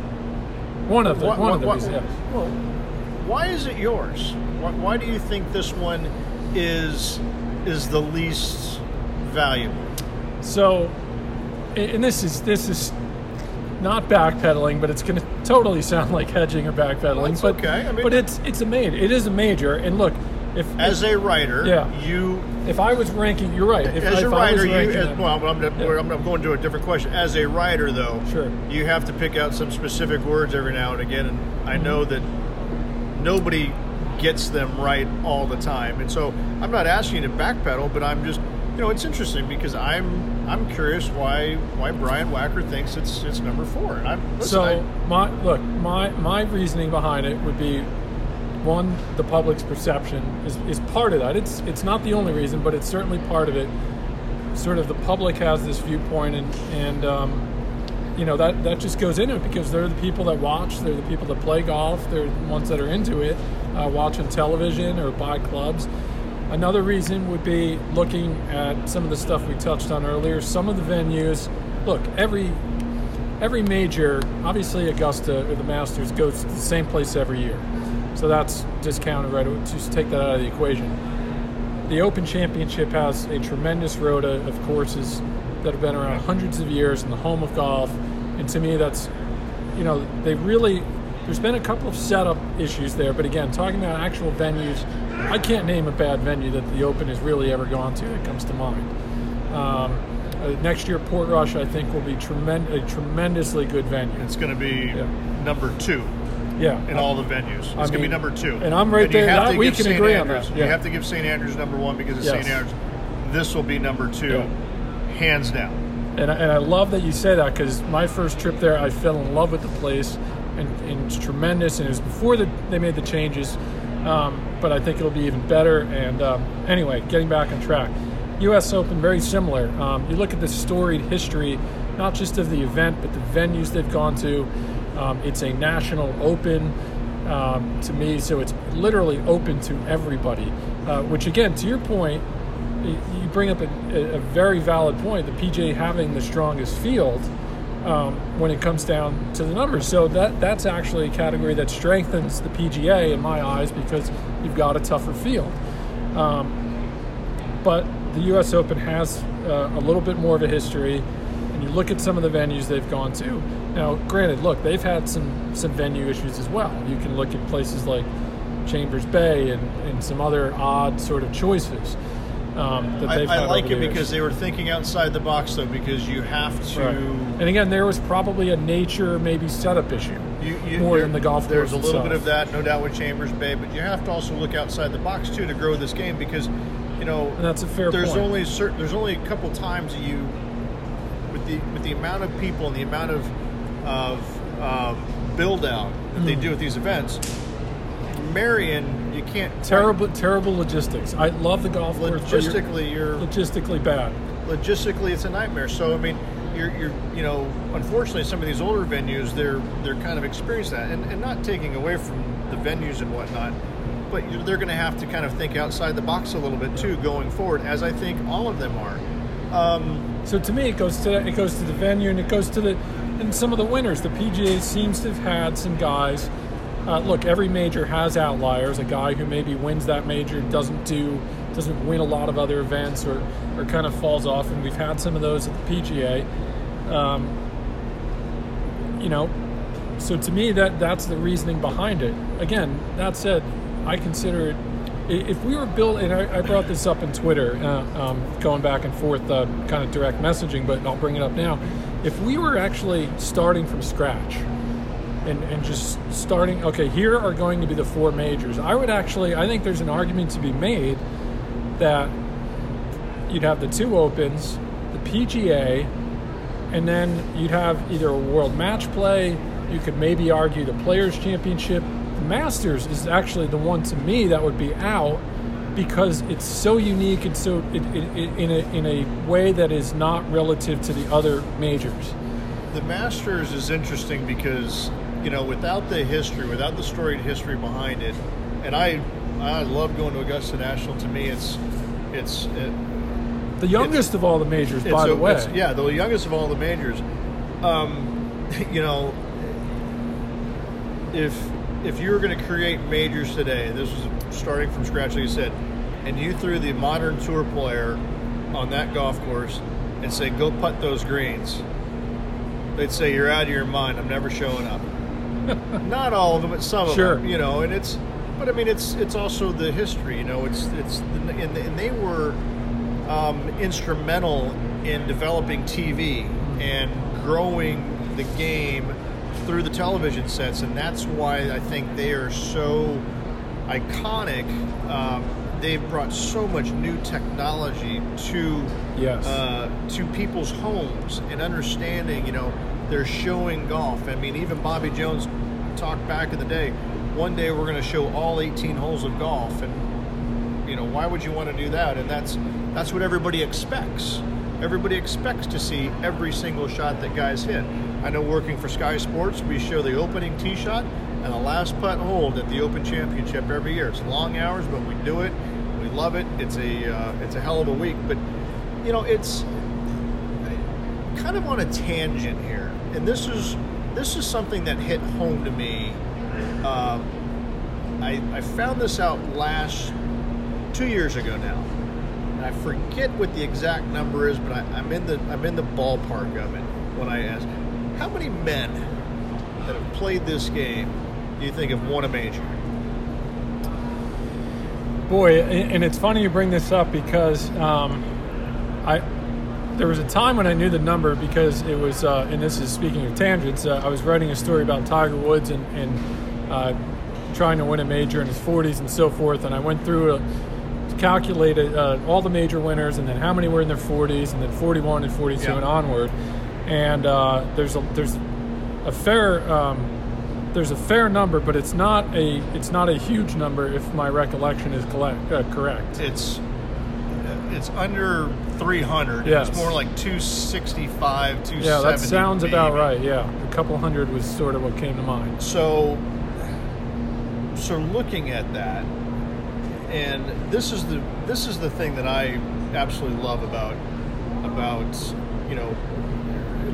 One of the why, one of the why, reasons, yeah. well, why is it yours? Why, why do you think this one is is the least valuable? So, and this is this is not backpedaling, but it's going to totally sound like hedging or backpedaling. That's but okay. I mean, but it's it's a major. It is a major. And look, if As a writer, Yeah. you if I was ranking, you're right. If, as if a I was writer, you ranking as, them- well, I'm, I'm, I'm going to a different question. As a writer, though, Sure. you have to pick out some specific words every now and again, and I know that nobody gets them right all the time. And so I'm not asking you to backpedal, but I'm just, you know, it's interesting because I'm I'm curious why why Brian Wacker thinks it's it's number four. And I'm listen, So I- my look, my my reasoning behind it would be, one, the public's perception is, is part of that. It's it's not the only reason, but it's certainly part of it. Sort of the public has this viewpoint, and and um, you know that that just goes into it because they're the people that watch, they're the people that play golf, they're the ones that are into it, uh, watching television or buy clubs. Another reason would be looking at some of the stuff we touched on earlier. Some of the venues, look, every every major, obviously Augusta or the Masters goes to the same place every year. So that's discounted right away. Just take that out of the equation. The Open Championship has a tremendous rota of courses that have been around hundreds of years in the home of golf. And to me, that's, you know, they really, there's been a couple of setup issues there. But again, talking about actual venues, I can't name a bad venue that the Open has really ever gone to that comes to mind. Um, uh, next year, Portrush, I think, will be tremend- a tremendously good venue. it's going to be Yeah. number two Yeah. in all the venues. It's I going to be mean, number two. and I'm right you there. have That- to we give can Saint agree on Andrews- that, You yeah. have to give Saint Andrews number one because it's Yes. Saint Andrews. This will be number two, Yeah. hands down. And I, and I love that you say that because my first trip there, I fell in love with the place, and, and it's tremendous. And it was before the, they made the changes, um, but I think it'll be even better. And um, anyway, getting back on track, U S Open, very similar. Um, you look at the storied history, not just of the event, but the venues they've gone to. Um, it's a national open um, to me, so it's literally open to everybody. Uh, which again, to your point, you bring up a, a very valid point. The P G A having the strongest field, um, when it comes down to the numbers. So that that's actually a category that strengthens the P G A in my eyes because you've got a tougher field. Um, but the U S Open has uh, a little bit more of a history, and you look at some of the venues they've gone to. Now, granted, look, they've had some, some venue issues as well. You can look at places like Chambers Bay and, and some other odd sort of choices. Um, that they've I, I had like over it the because years. they were thinking outside the box, though, because you have to. Right. And again, there was probably a nature, maybe setup issue You, you, more than the golf There's course a little itself. bit of that, no doubt, with Chambers Bay, but you have to also look outside the box too to grow this game because, you know, And that's a fair there's point. only certain. There's only a couple times that you, with the with the amount of people and the amount of of um, build out that Mm. they do at these events. Marion, you can't Terrible, terrible logistics. I love the golf course. but you're- logistically. You're logistically bad. logistically it's a nightmare. So I mean, you're, you're you know, unfortunately, some of these older venues they're they're kind of experiencing that, and, and not taking away from the venues and whatnot, but you're, they're going to have to kind of think outside the box a little bit too going forward, as I think all of them are. Um, So to me, it goes to it goes to the venue, and it goes to the and some of the winners. The P G A seems to have had some guys. Uh, look, every major has outliers. A guy who maybe wins that major doesn't do doesn't win a lot of other events, or or kind of falls off. And we've had some of those at the P G A. Um, you know, so to me, that that's the reasoning behind it. Again, that said, I consider it. If we were built, and I, I brought this up in Twitter, uh, um, going back and forth, uh, kind of direct messaging, but I'll bring it up now. If we were actually starting from scratch and, and just starting, okay, here are going to be the four majors, I would actually, I think there's an argument to be made that you'd have the two Opens, the P G A, and then you'd have either a World Match Play, you could maybe argue the Players' Championship. The Masters is actually the one to me that would be out because it's so unique and so it, it, it, in a in a way that is not relative to the other majors. the Masters is interesting because, you know, without the history, without the storied history behind it, and I I love going to Augusta National. To me, it's it's it, The youngest It's- of all the majors, It's by a- the way. it's- yeah, the youngest of all the majors. Um, you know, if if you were going to create majors today, this was starting from scratch, like you said, and you threw the modern tour player on that golf course and say, "Go putt those greens," they'd say, "You're out of your mind. I'm never showing up." Not all of them, but some of Sure. them. You know, and it's, but I mean, it's it's also the history. You know, it's it's and, and they were. Um, instrumental in developing T V and growing the game through the television sets, and that's why I think they are so iconic. Um, they've brought so much new technology to Yes. uh, to people's homes and understanding. You know, they're showing golf. I mean, even Bobby Jones talked back in the day. One day we're going to show all eighteen holes of golf, and you know, why would you want to do that? And that's that's what everybody expects. Everybody expects to see every single shot that guys hit. I know working for Sky Sports, we show the opening tee shot and the last putt hold at the Open Championship every year. It's long hours, but we do it. We love it. It's a uh, it's a hell of a week. But you know, it's kind of on a tangent here, and this is this is something that hit home to me. Uh, I I found this out last. Two years ago now, and I forget what the exact number is, but I, I'm in the I'm in the ballpark of it when I ask, how many men that have played this game do you think have won a major? Boy, and and it's funny you bring this up because um, I there was a time when I knew the number because it was, uh, and this is speaking of tangents, uh, I was writing a story about Tiger Woods and, and uh, trying to win a major in his forties and so forth, and I went through a calculated uh, all the major winners and then how many were in their forties and then forty-one and forty-two Yeah. and onward, and uh, there's a there's a fair um, there's a fair number, but it's not a it's not a huge number if my recollection is collect, uh, correct. It's it's under three hundred. Yes. It's more like two sixty-five, two seventy. Yeah, that sounds maybe. about right. Yeah, a couple hundred was sort of what came to mind. So, so looking at that, and this is the this is the thing that I absolutely love about about you know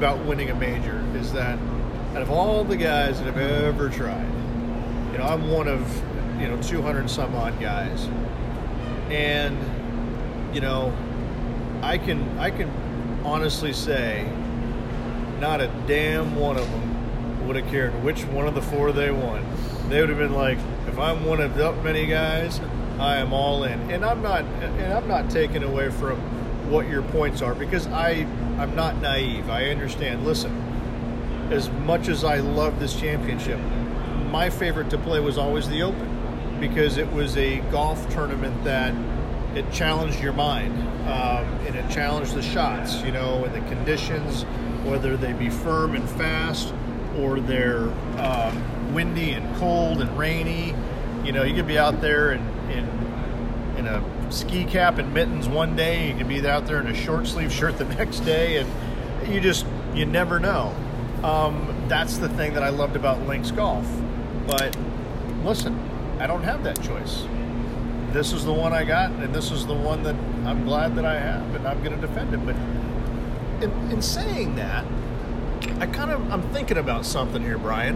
about winning a major is that out of all the guys that have ever tried, you know, I'm one of, you know, two hundred some odd guys. And, you know, I can I can honestly say not a damn one of them would have cared which one of the four they won. They would have been like, if I'm one of that many guys, I am all in. And I'm not and I'm not taking away from what your points are, because I I'm not naive. I understand. Listen, as much as I love this championship, my favorite to play was always the Open, because it was a golf tournament that it challenged your mind, um, and it challenged the shots, you know, and the conditions, whether they be firm and fast or they're um, windy and cold and rainy. You know, you could be out there in, in in a ski cap and mittens one day, you could be out there in a short sleeve shirt the next day, and you just, you never know. Um, that's the thing that I loved about Links Golf. But listen, I don't have that choice. This is the one I got, and this is the one that I'm glad that I have, and I'm going to defend it. But in, in saying that, I kind of, I'm thinking about something here, Brian.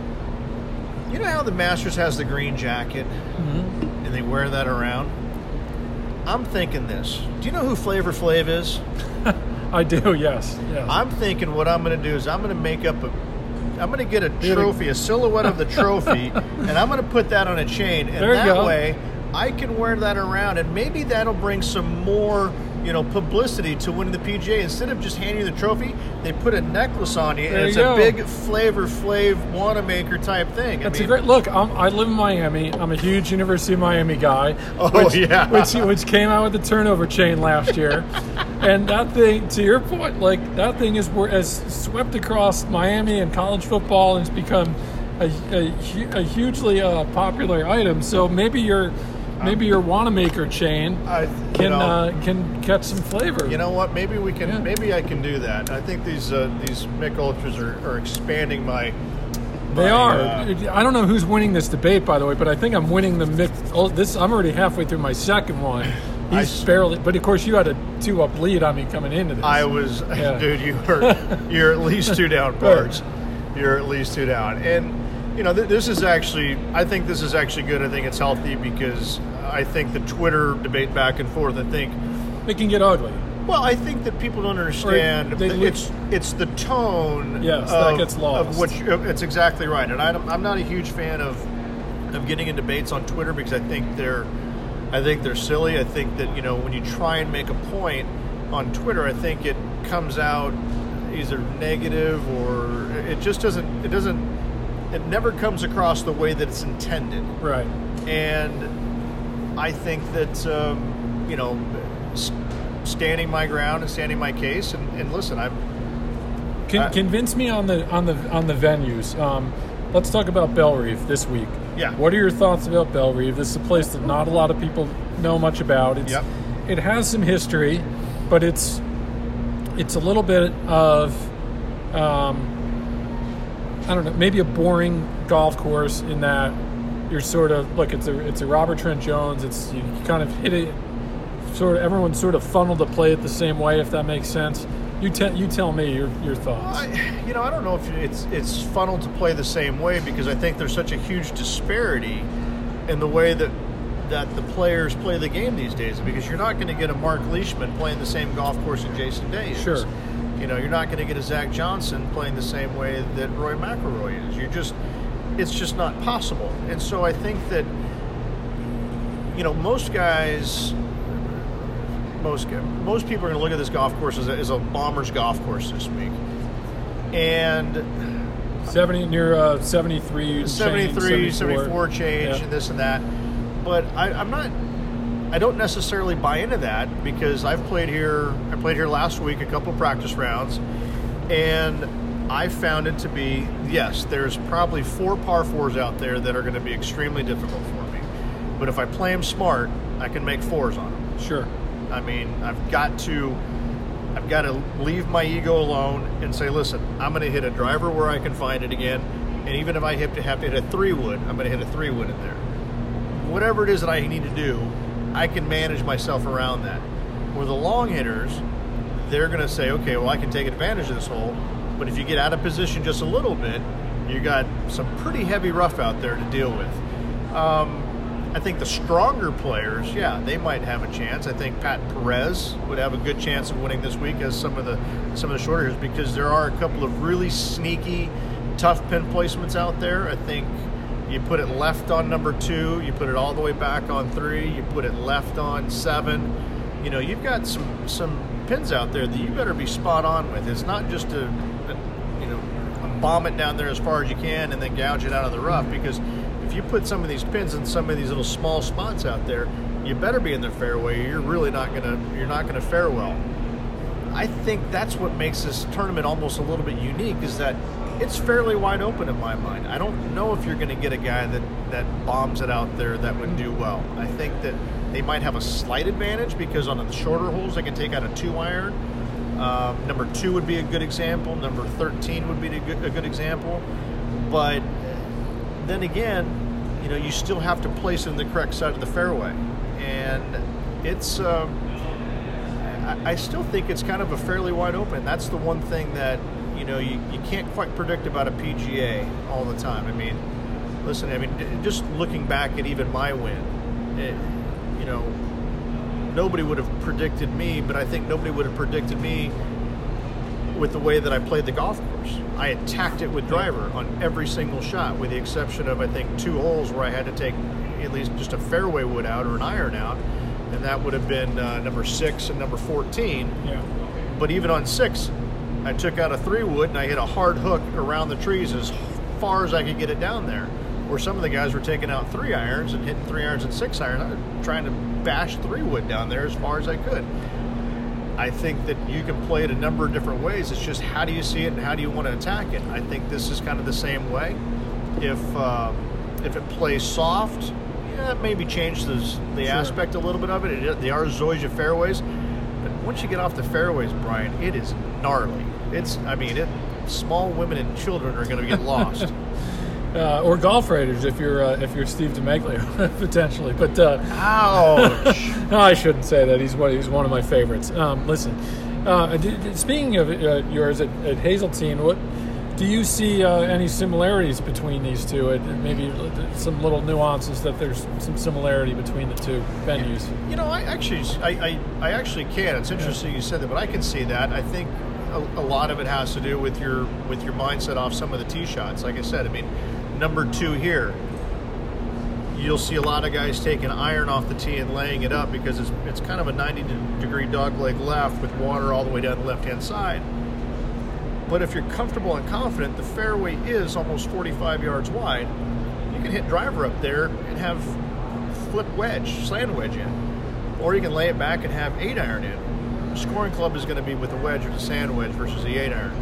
You know how the Masters has the green jacket, mm-hmm. and they wear that around? I'm thinking this. Do you know who Flavor Flav is? I do, yes. yes. I'm thinking what I'm going to do is I'm going to make up a, I'm going to get a trophy, a silhouette of the trophy, and I'm going to put that on a chain, and there you that go. way I can wear that around, and maybe that'll bring some more, you know, publicity to winning the P G A. Instead of just handing you the trophy, they put a necklace on you, there and it's you a go. big Flavor Flav Wanamaker type thing. That's I mean, a great look. I'm, I live in Miami. I'm a huge University of Miami guy. Oh, which, yeah. which which came out with the turnover chain last year, and that thing, to your point, like that thing is has swept across Miami and college football, and it's become a, a, hu- a hugely uh, popular item. So maybe your maybe your Wanamaker chain I, can you know, uh, can catch some flavor. You know what? Maybe we can. Yeah. Maybe I can do that. I think these uh, these Mick Ultras are, are expanding my. They my, are. Uh, I don't know who's winning this debate, by the way, but I think I'm winning the Mick. Oh, this I'm already halfway through my second one. He's I, barely, but of course you had a two up lead on me coming into this. I was, Yeah. dude. You were. You're at least two down, Pards. You're at least two down, and you know th- this is actually. I think this is actually good. I think it's healthy because I think the Twitter debate back and forth. I think It can get ugly. Well, I think that people don't understand. Or they that look- it's it's the tone. Yes, of, that gets lost. Of what you, it's exactly right, and I, I'm not a huge fan of of getting in debates on Twitter because I think they're I think they're silly. I think that you know when you try and make a point on Twitter, I think it comes out either negative or it just doesn't. It doesn't. It never comes across the way that it's intended. Right. And I think that um, you know. standing my ground and standing my case, and, and listen, I'm. Con- I, convince me on the on the on the venues. Um, let's talk about Belle Reve this week. Yeah. What are your thoughts about Belle Reve? This is a place that not a lot of people know much about. It's, Yep. It has some history, but it's it's a little bit of um, I don't know, maybe a boring golf course in that you're sort of look. It's a it's a Robert Trent Jones. It's you kind of hit it. Sort of, everyone's sort of funneled to play it the same way, if that makes sense. You, te- you tell me your your thoughts. I, you know, I don't know if it's it's funneled to play the same way because I think there's such a huge disparity in the way that that the players play the game these days. Because you're not going to get a Mark Leishman playing the same golf course that Jason Day is. Sure. You know, you're not going to get a Zach Johnson playing the same way that Roy McIlroy is. You're just, it's just not possible. And so I think that, you know, most guys. Most most people are going to look at this golf course as a, as a bomber's golf course this week, and seventy near uh, seventy-three, seventy-three, change, seventy-four change, yeah. and this and that. But I, I'm not. I don't necessarily buy into that because I've played here. I played here last week, a couple practice rounds, and I found it to be yes. There's probably four par fours out there that are going to be extremely difficult for me, but if I play them smart, I can make fours on them. Sure. I mean, I've got to, I've got to leave my ego alone and say, listen, I'm going to hit a driver where I can find it again, and even if I have to have to hit a three wood, I'm going to hit a three wood in there. Whatever it is that I need to do, I can manage myself around that. Where the long hitters, they're going to say, okay, well, I can take advantage of this hole. But if you get out of position just a little bit, you got some pretty heavy rough out there to deal with. Um, I think the stronger players, yeah, they might have a chance. I think Pat Perez would have a good chance of winning this week as some of the some of the shorter hitters, because there are a couple of really sneaky, tough pin placements out there. I think you put it left on number two, you put it all the way back on three, you put it left on seven. You know, you've got some some pins out there that you better be spot on with. It's not just a, a you know, bomb it down there as far as you can and then gouge it out of the rough, because if you put some of these pins in some of these little small spots out there, you better be in the fairway. You're really not gonna you're not gonna fare well. I think that's what makes this tournament almost a little bit unique, is that it's fairly wide open in my mind. I don't know if you're going to get a guy that, that bombs it out there that would do well. I think that they might have a slight advantage because on the shorter holes they can take out a two iron. Um, number two would be a good example. Number thirteen would be a good, a good example. But then again, you know, you still have to place it in the correct side of the fairway, and it's. Uh, I, I still think it's kind of a fairly wide open. That's the one thing that you know you, you can't quite predict about a P G A all the time. I mean, listen, I mean, just looking back at even my win, it, you know, nobody would have predicted me, but I think nobody would have predicted me with the way that I played the golf course. I attacked it with driver on every single shot, with the exception of, I think, two holes where I had to take at least just a fairway wood out or an iron out, and that would have been uh, number six and number fourteen. Yeah. But even on six, I took out a three wood and I hit a hard hook around the trees as far as I could get it down there. Where some of the guys were taking out three irons and hitting three irons and six irons. I was trying to bash three wood down there as far as I could. I think that you can play it a number of different ways. It's just how do you see it and how do you want to attack it. I think this is kind of the same way. If uh, if it plays soft, yeah, it maybe change the, the Sure. aspect a little bit of it. it. They are Zoysia fairways. But once you get off the fairways, Brian, it is gnarly. It's, I mean, it. Small women and children are going to get lost. Uh, or golf raiders if you're uh, if you're Steve DeMaglio potentially, but uh, Ouch! no, I shouldn't say that. He's one he's one of my favorites. Um, listen, uh, d- d- speaking of uh, yours at, at Hazeltine, what do you see uh, any similarities between these two? And maybe some little nuances that there's some similarity between the two venues. You know, I actually I, I, I actually can. It's interesting you said that, but I can see that. I think a, a lot of it has to do with your with your mindset off some of the tee shots. Like I said, I mean. Number two here, you'll see a lot of guys taking iron off the tee and laying it up because it's it's kind of a ninety degree dogleg left with water all the way down the left-hand side. But if you're comfortable and confident, the fairway is almost forty-five yards wide. You can hit driver up there and have flip wedge, sand wedge in. Or you can lay it back and have eight iron in. The scoring club is going to be with the wedge or the sand wedge versus the eight iron.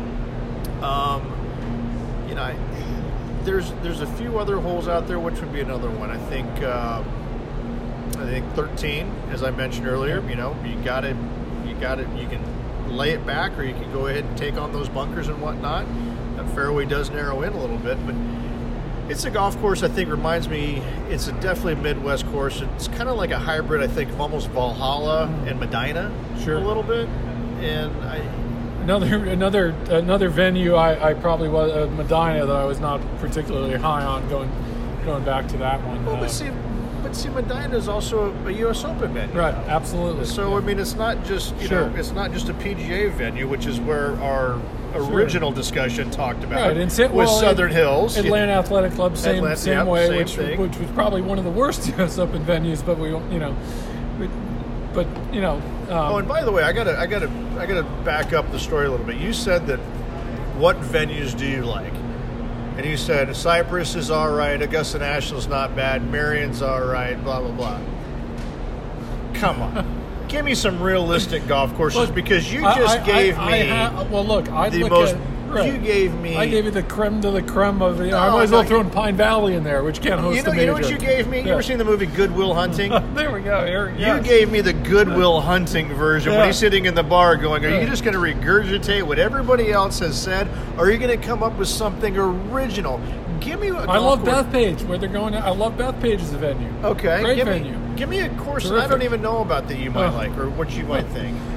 Um, you know, I, There's there's a few other holes out there, which would be another one. I think uh, I think thirteen, as I mentioned earlier. You know, you got it, you got it. You can lay it back, or you can go ahead and take on those bunkers and whatnot. That fairway does narrow in a little bit, but it's a golf course. I think reminds me. It's a definitely a Midwest course. It's kind of like a hybrid. I think of almost Valhalla and Medina, Sure. a little bit. And I. Another another another venue I, I probably was uh, Medina that I was not particularly high on going going back to that one. Well, Uh, but see, but see, Medina is also a U S Open venue. right, absolutely. So I mean, it's not just you Sure. know, it's not just a P G A venue, which is where our original discussion talked about Right, and Sa- with well, Southern At- Hills. Atlanta Athletic Club, same Atlanta- same yep, way, same which thing. which was probably one of the worst U S Open venues, but we you know, we, but you know. Um, Oh, and by the way, I gotta, I gotta, I gotta back up the story a little bit. You said that what venues do you like? And you said Cypress is all right, Augusta National's not bad, Marion's all right, blah blah blah. Come on, give me some realistic golf courses look, because you I- just I- gave I- I me ha- well, look, I the look most. at, right. You gave me. I gave you the creme de la creme of the. No, I might as well no, throw you- in Pine Valley in there, which can't host You know, a you major. know what you gave me? You Yeah. ever seen the movie Good Will Hunting? There we go, Eric. You yes. gave me the Good Will Hunting version Yeah. when he's sitting in the bar going, are Yeah. you just going to regurgitate what everybody else has said, or are you going to come up with something original? Give me a I golf love course- Bethpage, where they're going. I love Bethpage as a venue. Okay, Great give venue. me give me a course that I Terrific. don't even know about that you might Oh. like or what you might think.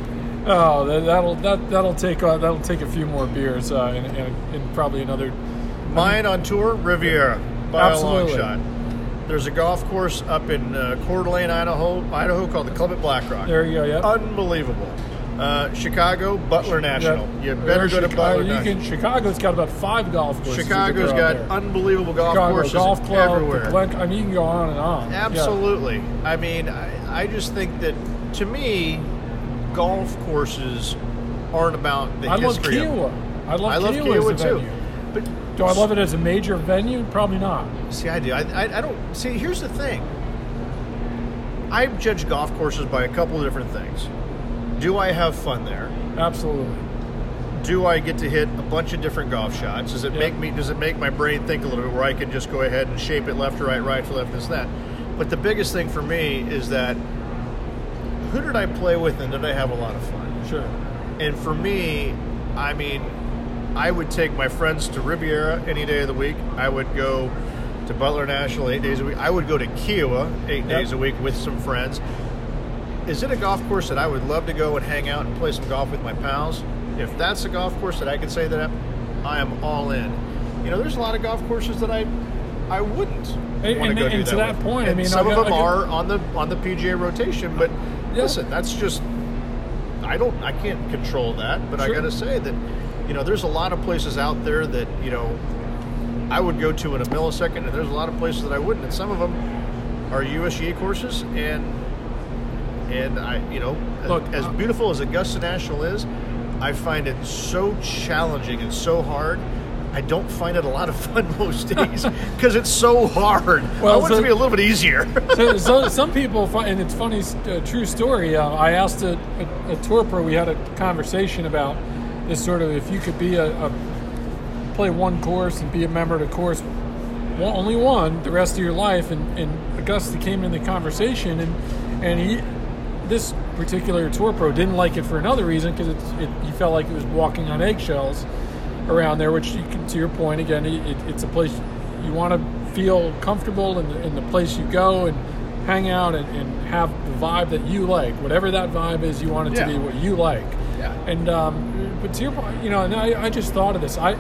Oh, that, that'll that that'll take uh, that'll take a few more beers uh, and, and, and probably another. Mine on tour, Riviera, by Absolutely. a long shot. There's a golf course up in uh, Coeur d'Alene, Idaho, Idaho called the Club at Black Rock. There you go. Yeah. Unbelievable. Uh, Chicago, Butler National. Yep. You better Or go to Chicago, Butler you National. can, Chicago's got about five golf courses. you could Chicago's throw got out there. unbelievable golf Chicago courses Golf Club, everywhere. the Glen, I mean, you can go on and on. Absolutely. I mean, I, I just think that, to me, golf courses aren't about the Yeah. I love history of Kiowa. I love I love Kiowa, Kiowa as a too. venue. But Do I love it as a major venue? Probably not. See, I do. I, I, I don't. See, here's the thing. I judge golf courses by a couple of different things. Do I have fun there? Absolutely. Do I get to hit a bunch of different golf shots? Does it Yeah. make me? Does it make my brain think a little bit where I can just go ahead and shape it left to right, right to left, this, that? But the biggest thing for me is that who did I play with and did I have a lot of fun? Sure. And for me, I mean, I would take my friends to Riviera any day of the week. I would go to Butler National eight days a week. I would go to Kiowa eight Yep. days a week with some friends. Is it a golf course that I would love to go and hang out and play some golf with my pals? If that's a golf course that I can say that I'm, I am all in. You know, there's a lot of golf courses that I I wouldn't And- want and- to go do and that to that with. point, I And mean, some I of got- them I got- are on the on the P G A rotation, but Yeah. listen, that's just I don't I can't control that, but Sure. I got to say that you know there's a lot of places out there that you know I would go to in a millisecond, and there's a lot of places that I wouldn't, and some of them are U S G A courses, and and I you know Look, as uh, beautiful as Augusta National is, I find it so challenging and so hard. I don't find it a lot of fun most days because it's so hard. Well, I want it so- to be a little bit easier. so, so some people find, and it's funny, uh, true story. Uh, I asked a, a, a tour pro. We had a conversation about this sort of if you could be a, a play one course and be a member of the course, one, only one, the rest of your life. And, and Augusta came in the conversation, and and he, this particular tour pro didn't like it for another reason because it, he felt like it was walking on eggshells around there. Which, you can, to your point, again, it, it's a place you want to feel comfortable in the, in the place you go and hang out and, and have the vibe that you like. Whatever that vibe is, you want it Yeah. to be what you like. Yeah. And um, but to your point, you know, and I, I just thought of this. I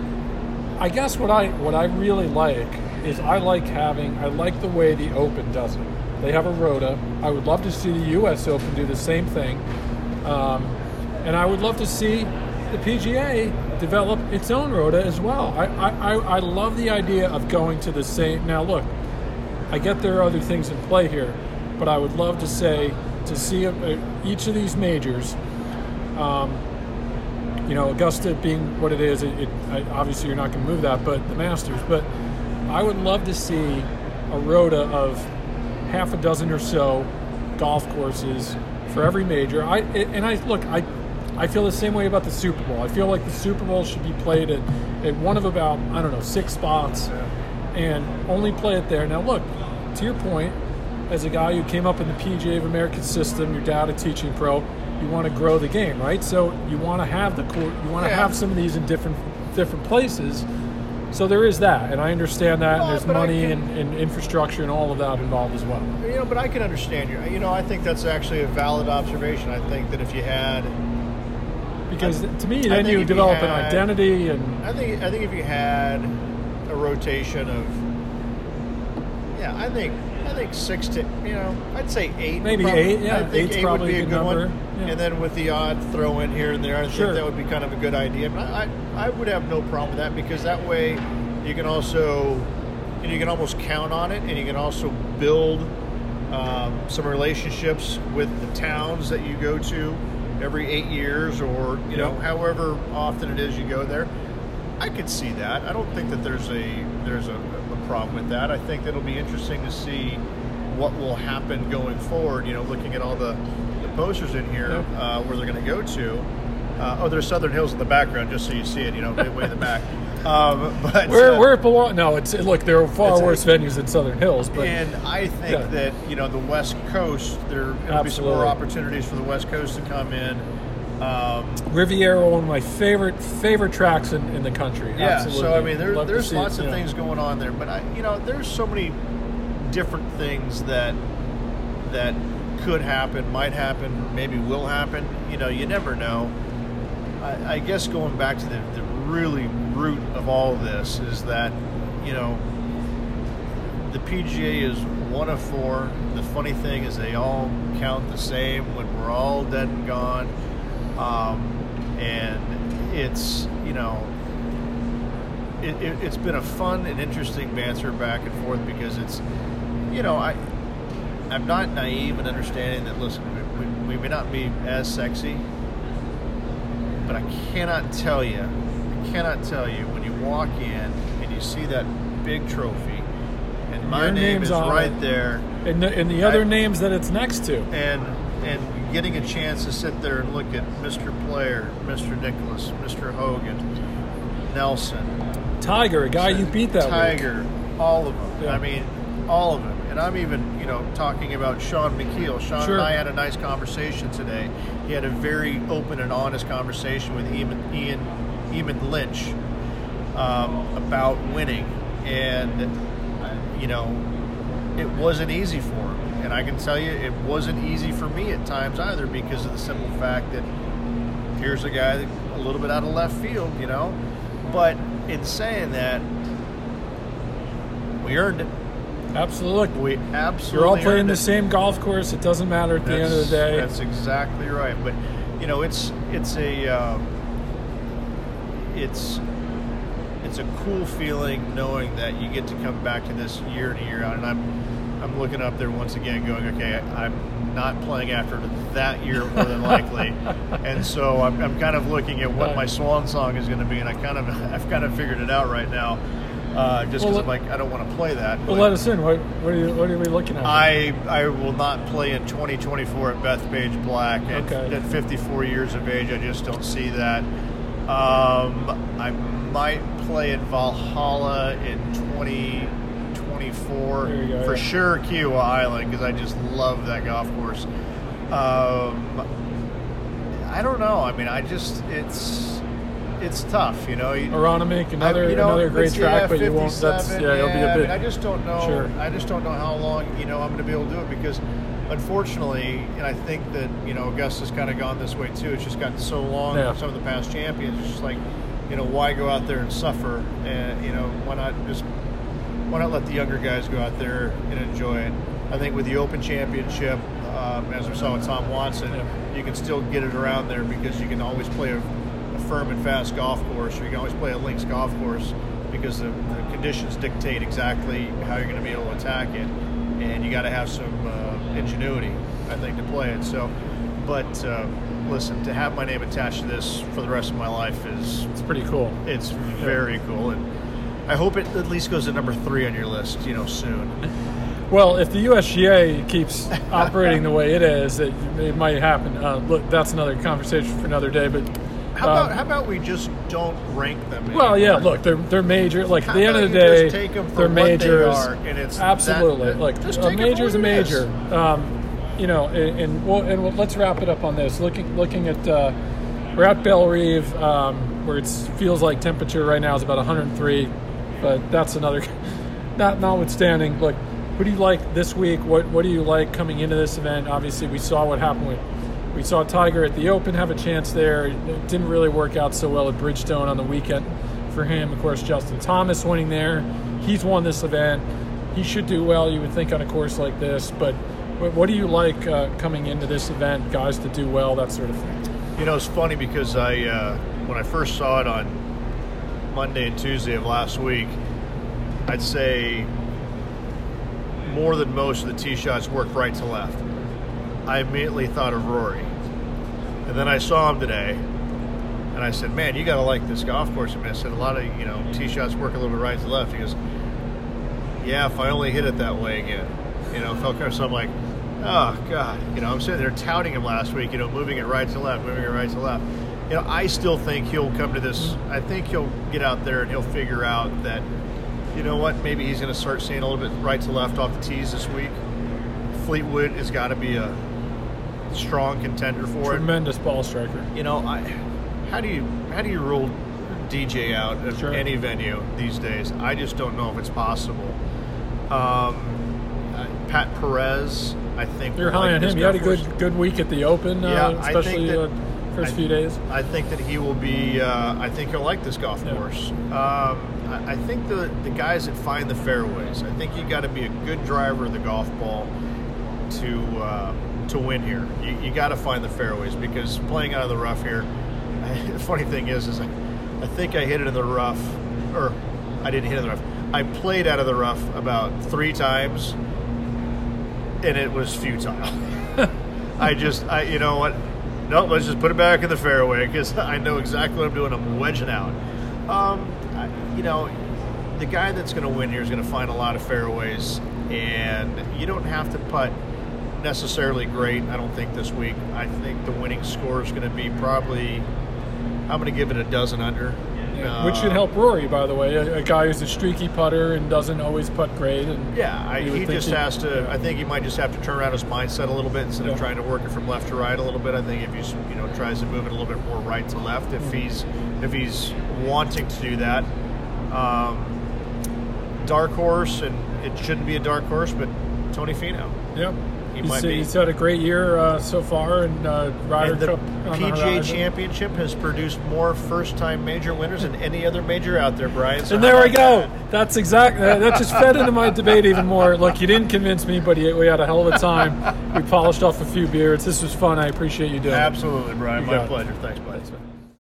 I guess what I what I really like is I like having I like the way the Open does it. They have a rota. I would love to see the U S Open do the same thing, um, and I would love to see the P G A develop its own rota as well. I, I, I I love the idea of going to the same. Now look, I get there are other things in play here, but I would love to say to see a, a, each of these majors. Um, you know, Augusta being what it is, it, it I, obviously you're not going to move that, but the Masters. But I would love to see a rota of half a dozen or so golf courses for every major. I and I look, I I feel the same way about the Super Bowl. I feel like the Super Bowl should be played at, at one of about I don't know six spots, and only play it there. Now look, to your point, as a guy who came up in the P G A of America system, your dad a teaching pro. You want to grow the game, right? So you want to have the court. You want to Yeah. have some of these in different different places. So there is that, and I understand that. Well, and there's but I money can- and, and infrastructure and all of that involved as well. You know, but I can understand you. You know, I think that's actually a valid observation. I think that if you had, Because to me, I then think you if you develop an had- identity, and I think, I think if you had a rotation of, yeah, I think, I think six to, you know, I'd say eight. Maybe probably- eight, yeah. I think Eight's eight probably would be a a good good number, one. yeah. And then with the odd throw in here and there, I Sure. think that would be kind of a good idea. But I, I, I would have no problem with that because that way you can also, you know, you can almost count on it, and you can also build um, some relationships with the towns that you go to every eight years, or you know, Yep. however often it is you go there. I could see that. I don't think that there's a there's a, a problem with that. I think that it'll be interesting to see what will happen going forward. You know, looking at all the, the posters in here, Yep. uh, where they're going to go to. Uh, oh, there's Southern Hills in the background, just so you see it. You know, way, way in the back. Um, but where uh, where it belongs. No, it's look. There are far It's a- worse venues than Southern Hills, but and I think Yeah. that you know the West Coast, there will be some more Absolutely. opportunities for the West Coast to come in. Um, Riviera, one of my favorite favorite tracks in, in the country. yeah, Absolutely. so I mean, there, Love to there's see it, lots of yeah. things going on there, but I, you know, there's so many different things that that could happen, might happen, maybe will happen. You know, you never know. I, I guess going back to the, the really root of all of this is that, you know, the P G A is one of four. The funny thing is they all count the same when we're all dead and gone. Um, and it's, you know, it, it, it's been a fun and interesting banter back and forth because it's, you know, I, I'm not naive in understanding that, listen, we, we, we may not be as sexy, but I cannot tell you, I cannot tell you when you walk in and you see that big trophy and my Your name name's is on right it. there. And the, and the other I- names that it's next to. And and getting a chance to sit there and look at Mister Player, Mister Nicholas, Mister Hogan, Nelson, Tiger, a guy you beat that week. Tiger, all of them. Yeah. I mean, all of them. And I'm even, you know, talking about Sean McKeel. Sean Sure. and I had a nice conversation today. He had a very open and honest conversation with Ian, Ian, Ian Lynch um, about winning. And, uh, you know, it wasn't easy for him. And I can tell you, it wasn't easy for me at times either because of the simple fact that here's a guy that a little bit out of left field, you know. But in saying that, we earned it. Absolutely. We absolutely You're all playing earned the it. same golf course. It doesn't matter at the end of the That's- day. That's exactly right. But you know, it's it's a uh, it's it's a cool feeling knowing that you get to come back to this year in and year out. And I'm I'm looking up there once again, going, okay, I'm not playing after that year more than likely, and so I'm, I'm kind of looking at what my swan song is going to be, and I kind of I've kind of figured it out right now. Uh, just because Well, I'm like, I don't want to play that. Well, but- let us in. What, what, are you, what are we looking at? I I will not play in twenty twenty-four at Bethpage Black. At, Okay. at fifty-four years of age, I just don't see that. Um, I might play at Valhalla in twenty twenty-four. There you go, For yeah. sure, Kiowa Island, because I just love that golf course. Um, I don't know. I mean, I just, it's it's tough, you know. You- Aronimink, another I- you know, another great it's- track, yeah, but you won't. That's fifty-seven, yeah, it'll be a I bit. mean, I just don't know. Sure. I just don't know how long you know I'm going to be able to do it because, unfortunately, and I think that you know Augusta's kind of gone this way too. It's just gotten so long. Yeah. With some of the past champions, it's just like, you know, why go out there and suffer? And you know, why not just why not let the younger guys go out there and enjoy it? I think with the Open Championship, um, as we saw with Tom Watson, Yeah. you can still get it around there because you can always play a, a firm and fast golf course, or you can always play a links golf course because the, the conditions dictate exactly how you're going to be able to attack it, and you got to have some uh, ingenuity, I think, to play it. So, but uh, listen, to have my name attached to this for the rest of my life is It's pretty cool. it's very cool, and I hope it at least goes to number three on your list, you know, soon. Well, if the U S G A keeps operating the way it is, it, it might happen. Uh, look, that's another conversation for another day. But How um, about how about we just don't rank them? well, anymore? yeah. Look, they're they're major. Like How at the end about of the you day, just take 'em for they're what they majors. are, and it's Absolutely. that- Like just a take 'em for major is a what it is. major. Um, you know, and, and, we'll, and we'll, let's wrap it up on this. Looking looking at uh, we're at Bellerive, um, where it feels like temperature right now is about one hundred three, but that's another. Not notwithstanding, look. Who do you like this week? What What do you like coming into this event? Obviously, we saw what happened with we saw Tiger at the Open have a chance there. It didn't really work out so well at Bridgestone on the weekend for him. Of course, Justin Thomas winning there. He's won this event. He should do well, you would think, on a course like this. But what, what do you like uh, coming into this event? Guys to do well, that sort of thing. You know, it's funny because I uh, when I first saw it on Monday and Tuesday of last week, I'd say more than most of the tee shots worked right to left. I immediately thought of Rory. And then I saw him today, and I said, man, you got to like this golf course. I mean, I said, a lot of, you know, tee shots work a little bit right to left. He goes, yeah, if I only hit it that way again. You know, felt kind of, so I'm like, oh, God. You know, I'm sitting there touting him last week, you know, moving it right to left, moving it right to left. You know, I still think he'll come to this. I think he'll get out there and he'll figure out that, you know what, maybe he's going to start seeing a little bit right to left off the tees this week. Fleetwood has got to be a strong contender for it. Tremendous ball striker. You know, I, how do you how do you rule D J out of Sure. any venue these days? I just don't know if it's possible. Um, uh, Pat Perez I think You're will high like on this him. He had a golf good course. good week at the Open, Yeah, uh, I especially think that- uh, first I- few days. I think that he will be. Uh, I think he'll like this golf Yeah. course. Um, I, I think the the guys that find the fairways. I think you got to be a good driver of the golf ball to uh, to win here. You, you got to find the fairways because playing out of the rough here. The funny thing is, is I, I think I hit it in the rough, or I didn't hit it in the rough. I played out of the rough about three times, and it was futile. I just, I you know what? Nope, let's just put it back in the fairway because I know exactly what I'm doing. I'm wedging out. Um, I, you know, the guy that's going to win here is going to find a lot of fairways, and you don't have to putt necessarily great. I don't think this week. I think the winning score is going to be probably. I'm going to give it a dozen under. Yeah, which should help Rory, by the way, a, a guy who's a streaky putter and doesn't always putt great. And Yeah, I, you would he think just he- has to. I think he might just have to turn around his mindset a little bit instead Yeah. of trying to work it from left to right a little bit. I think if he's you know tries to move it a little bit more right to left, if he's if he's wanting to do that, um, dark horse, and it shouldn't be a dark horse, but Tony Finau. Yep. He He's, might be. he's had a great year uh, so far, and uh, Ryder And the Cup on the P G A horizon. Championship has produced more first-time major winners than any other major out there, Brian. So And how there we about go. that? That's exactly that. That just fed into my debate even more. Look, you didn't convince me, but we had a hell of a time. We polished off a few beers. This was fun. I appreciate you doing it. Absolutely, Brian. You My got it. pleasure. Thanks, buddy.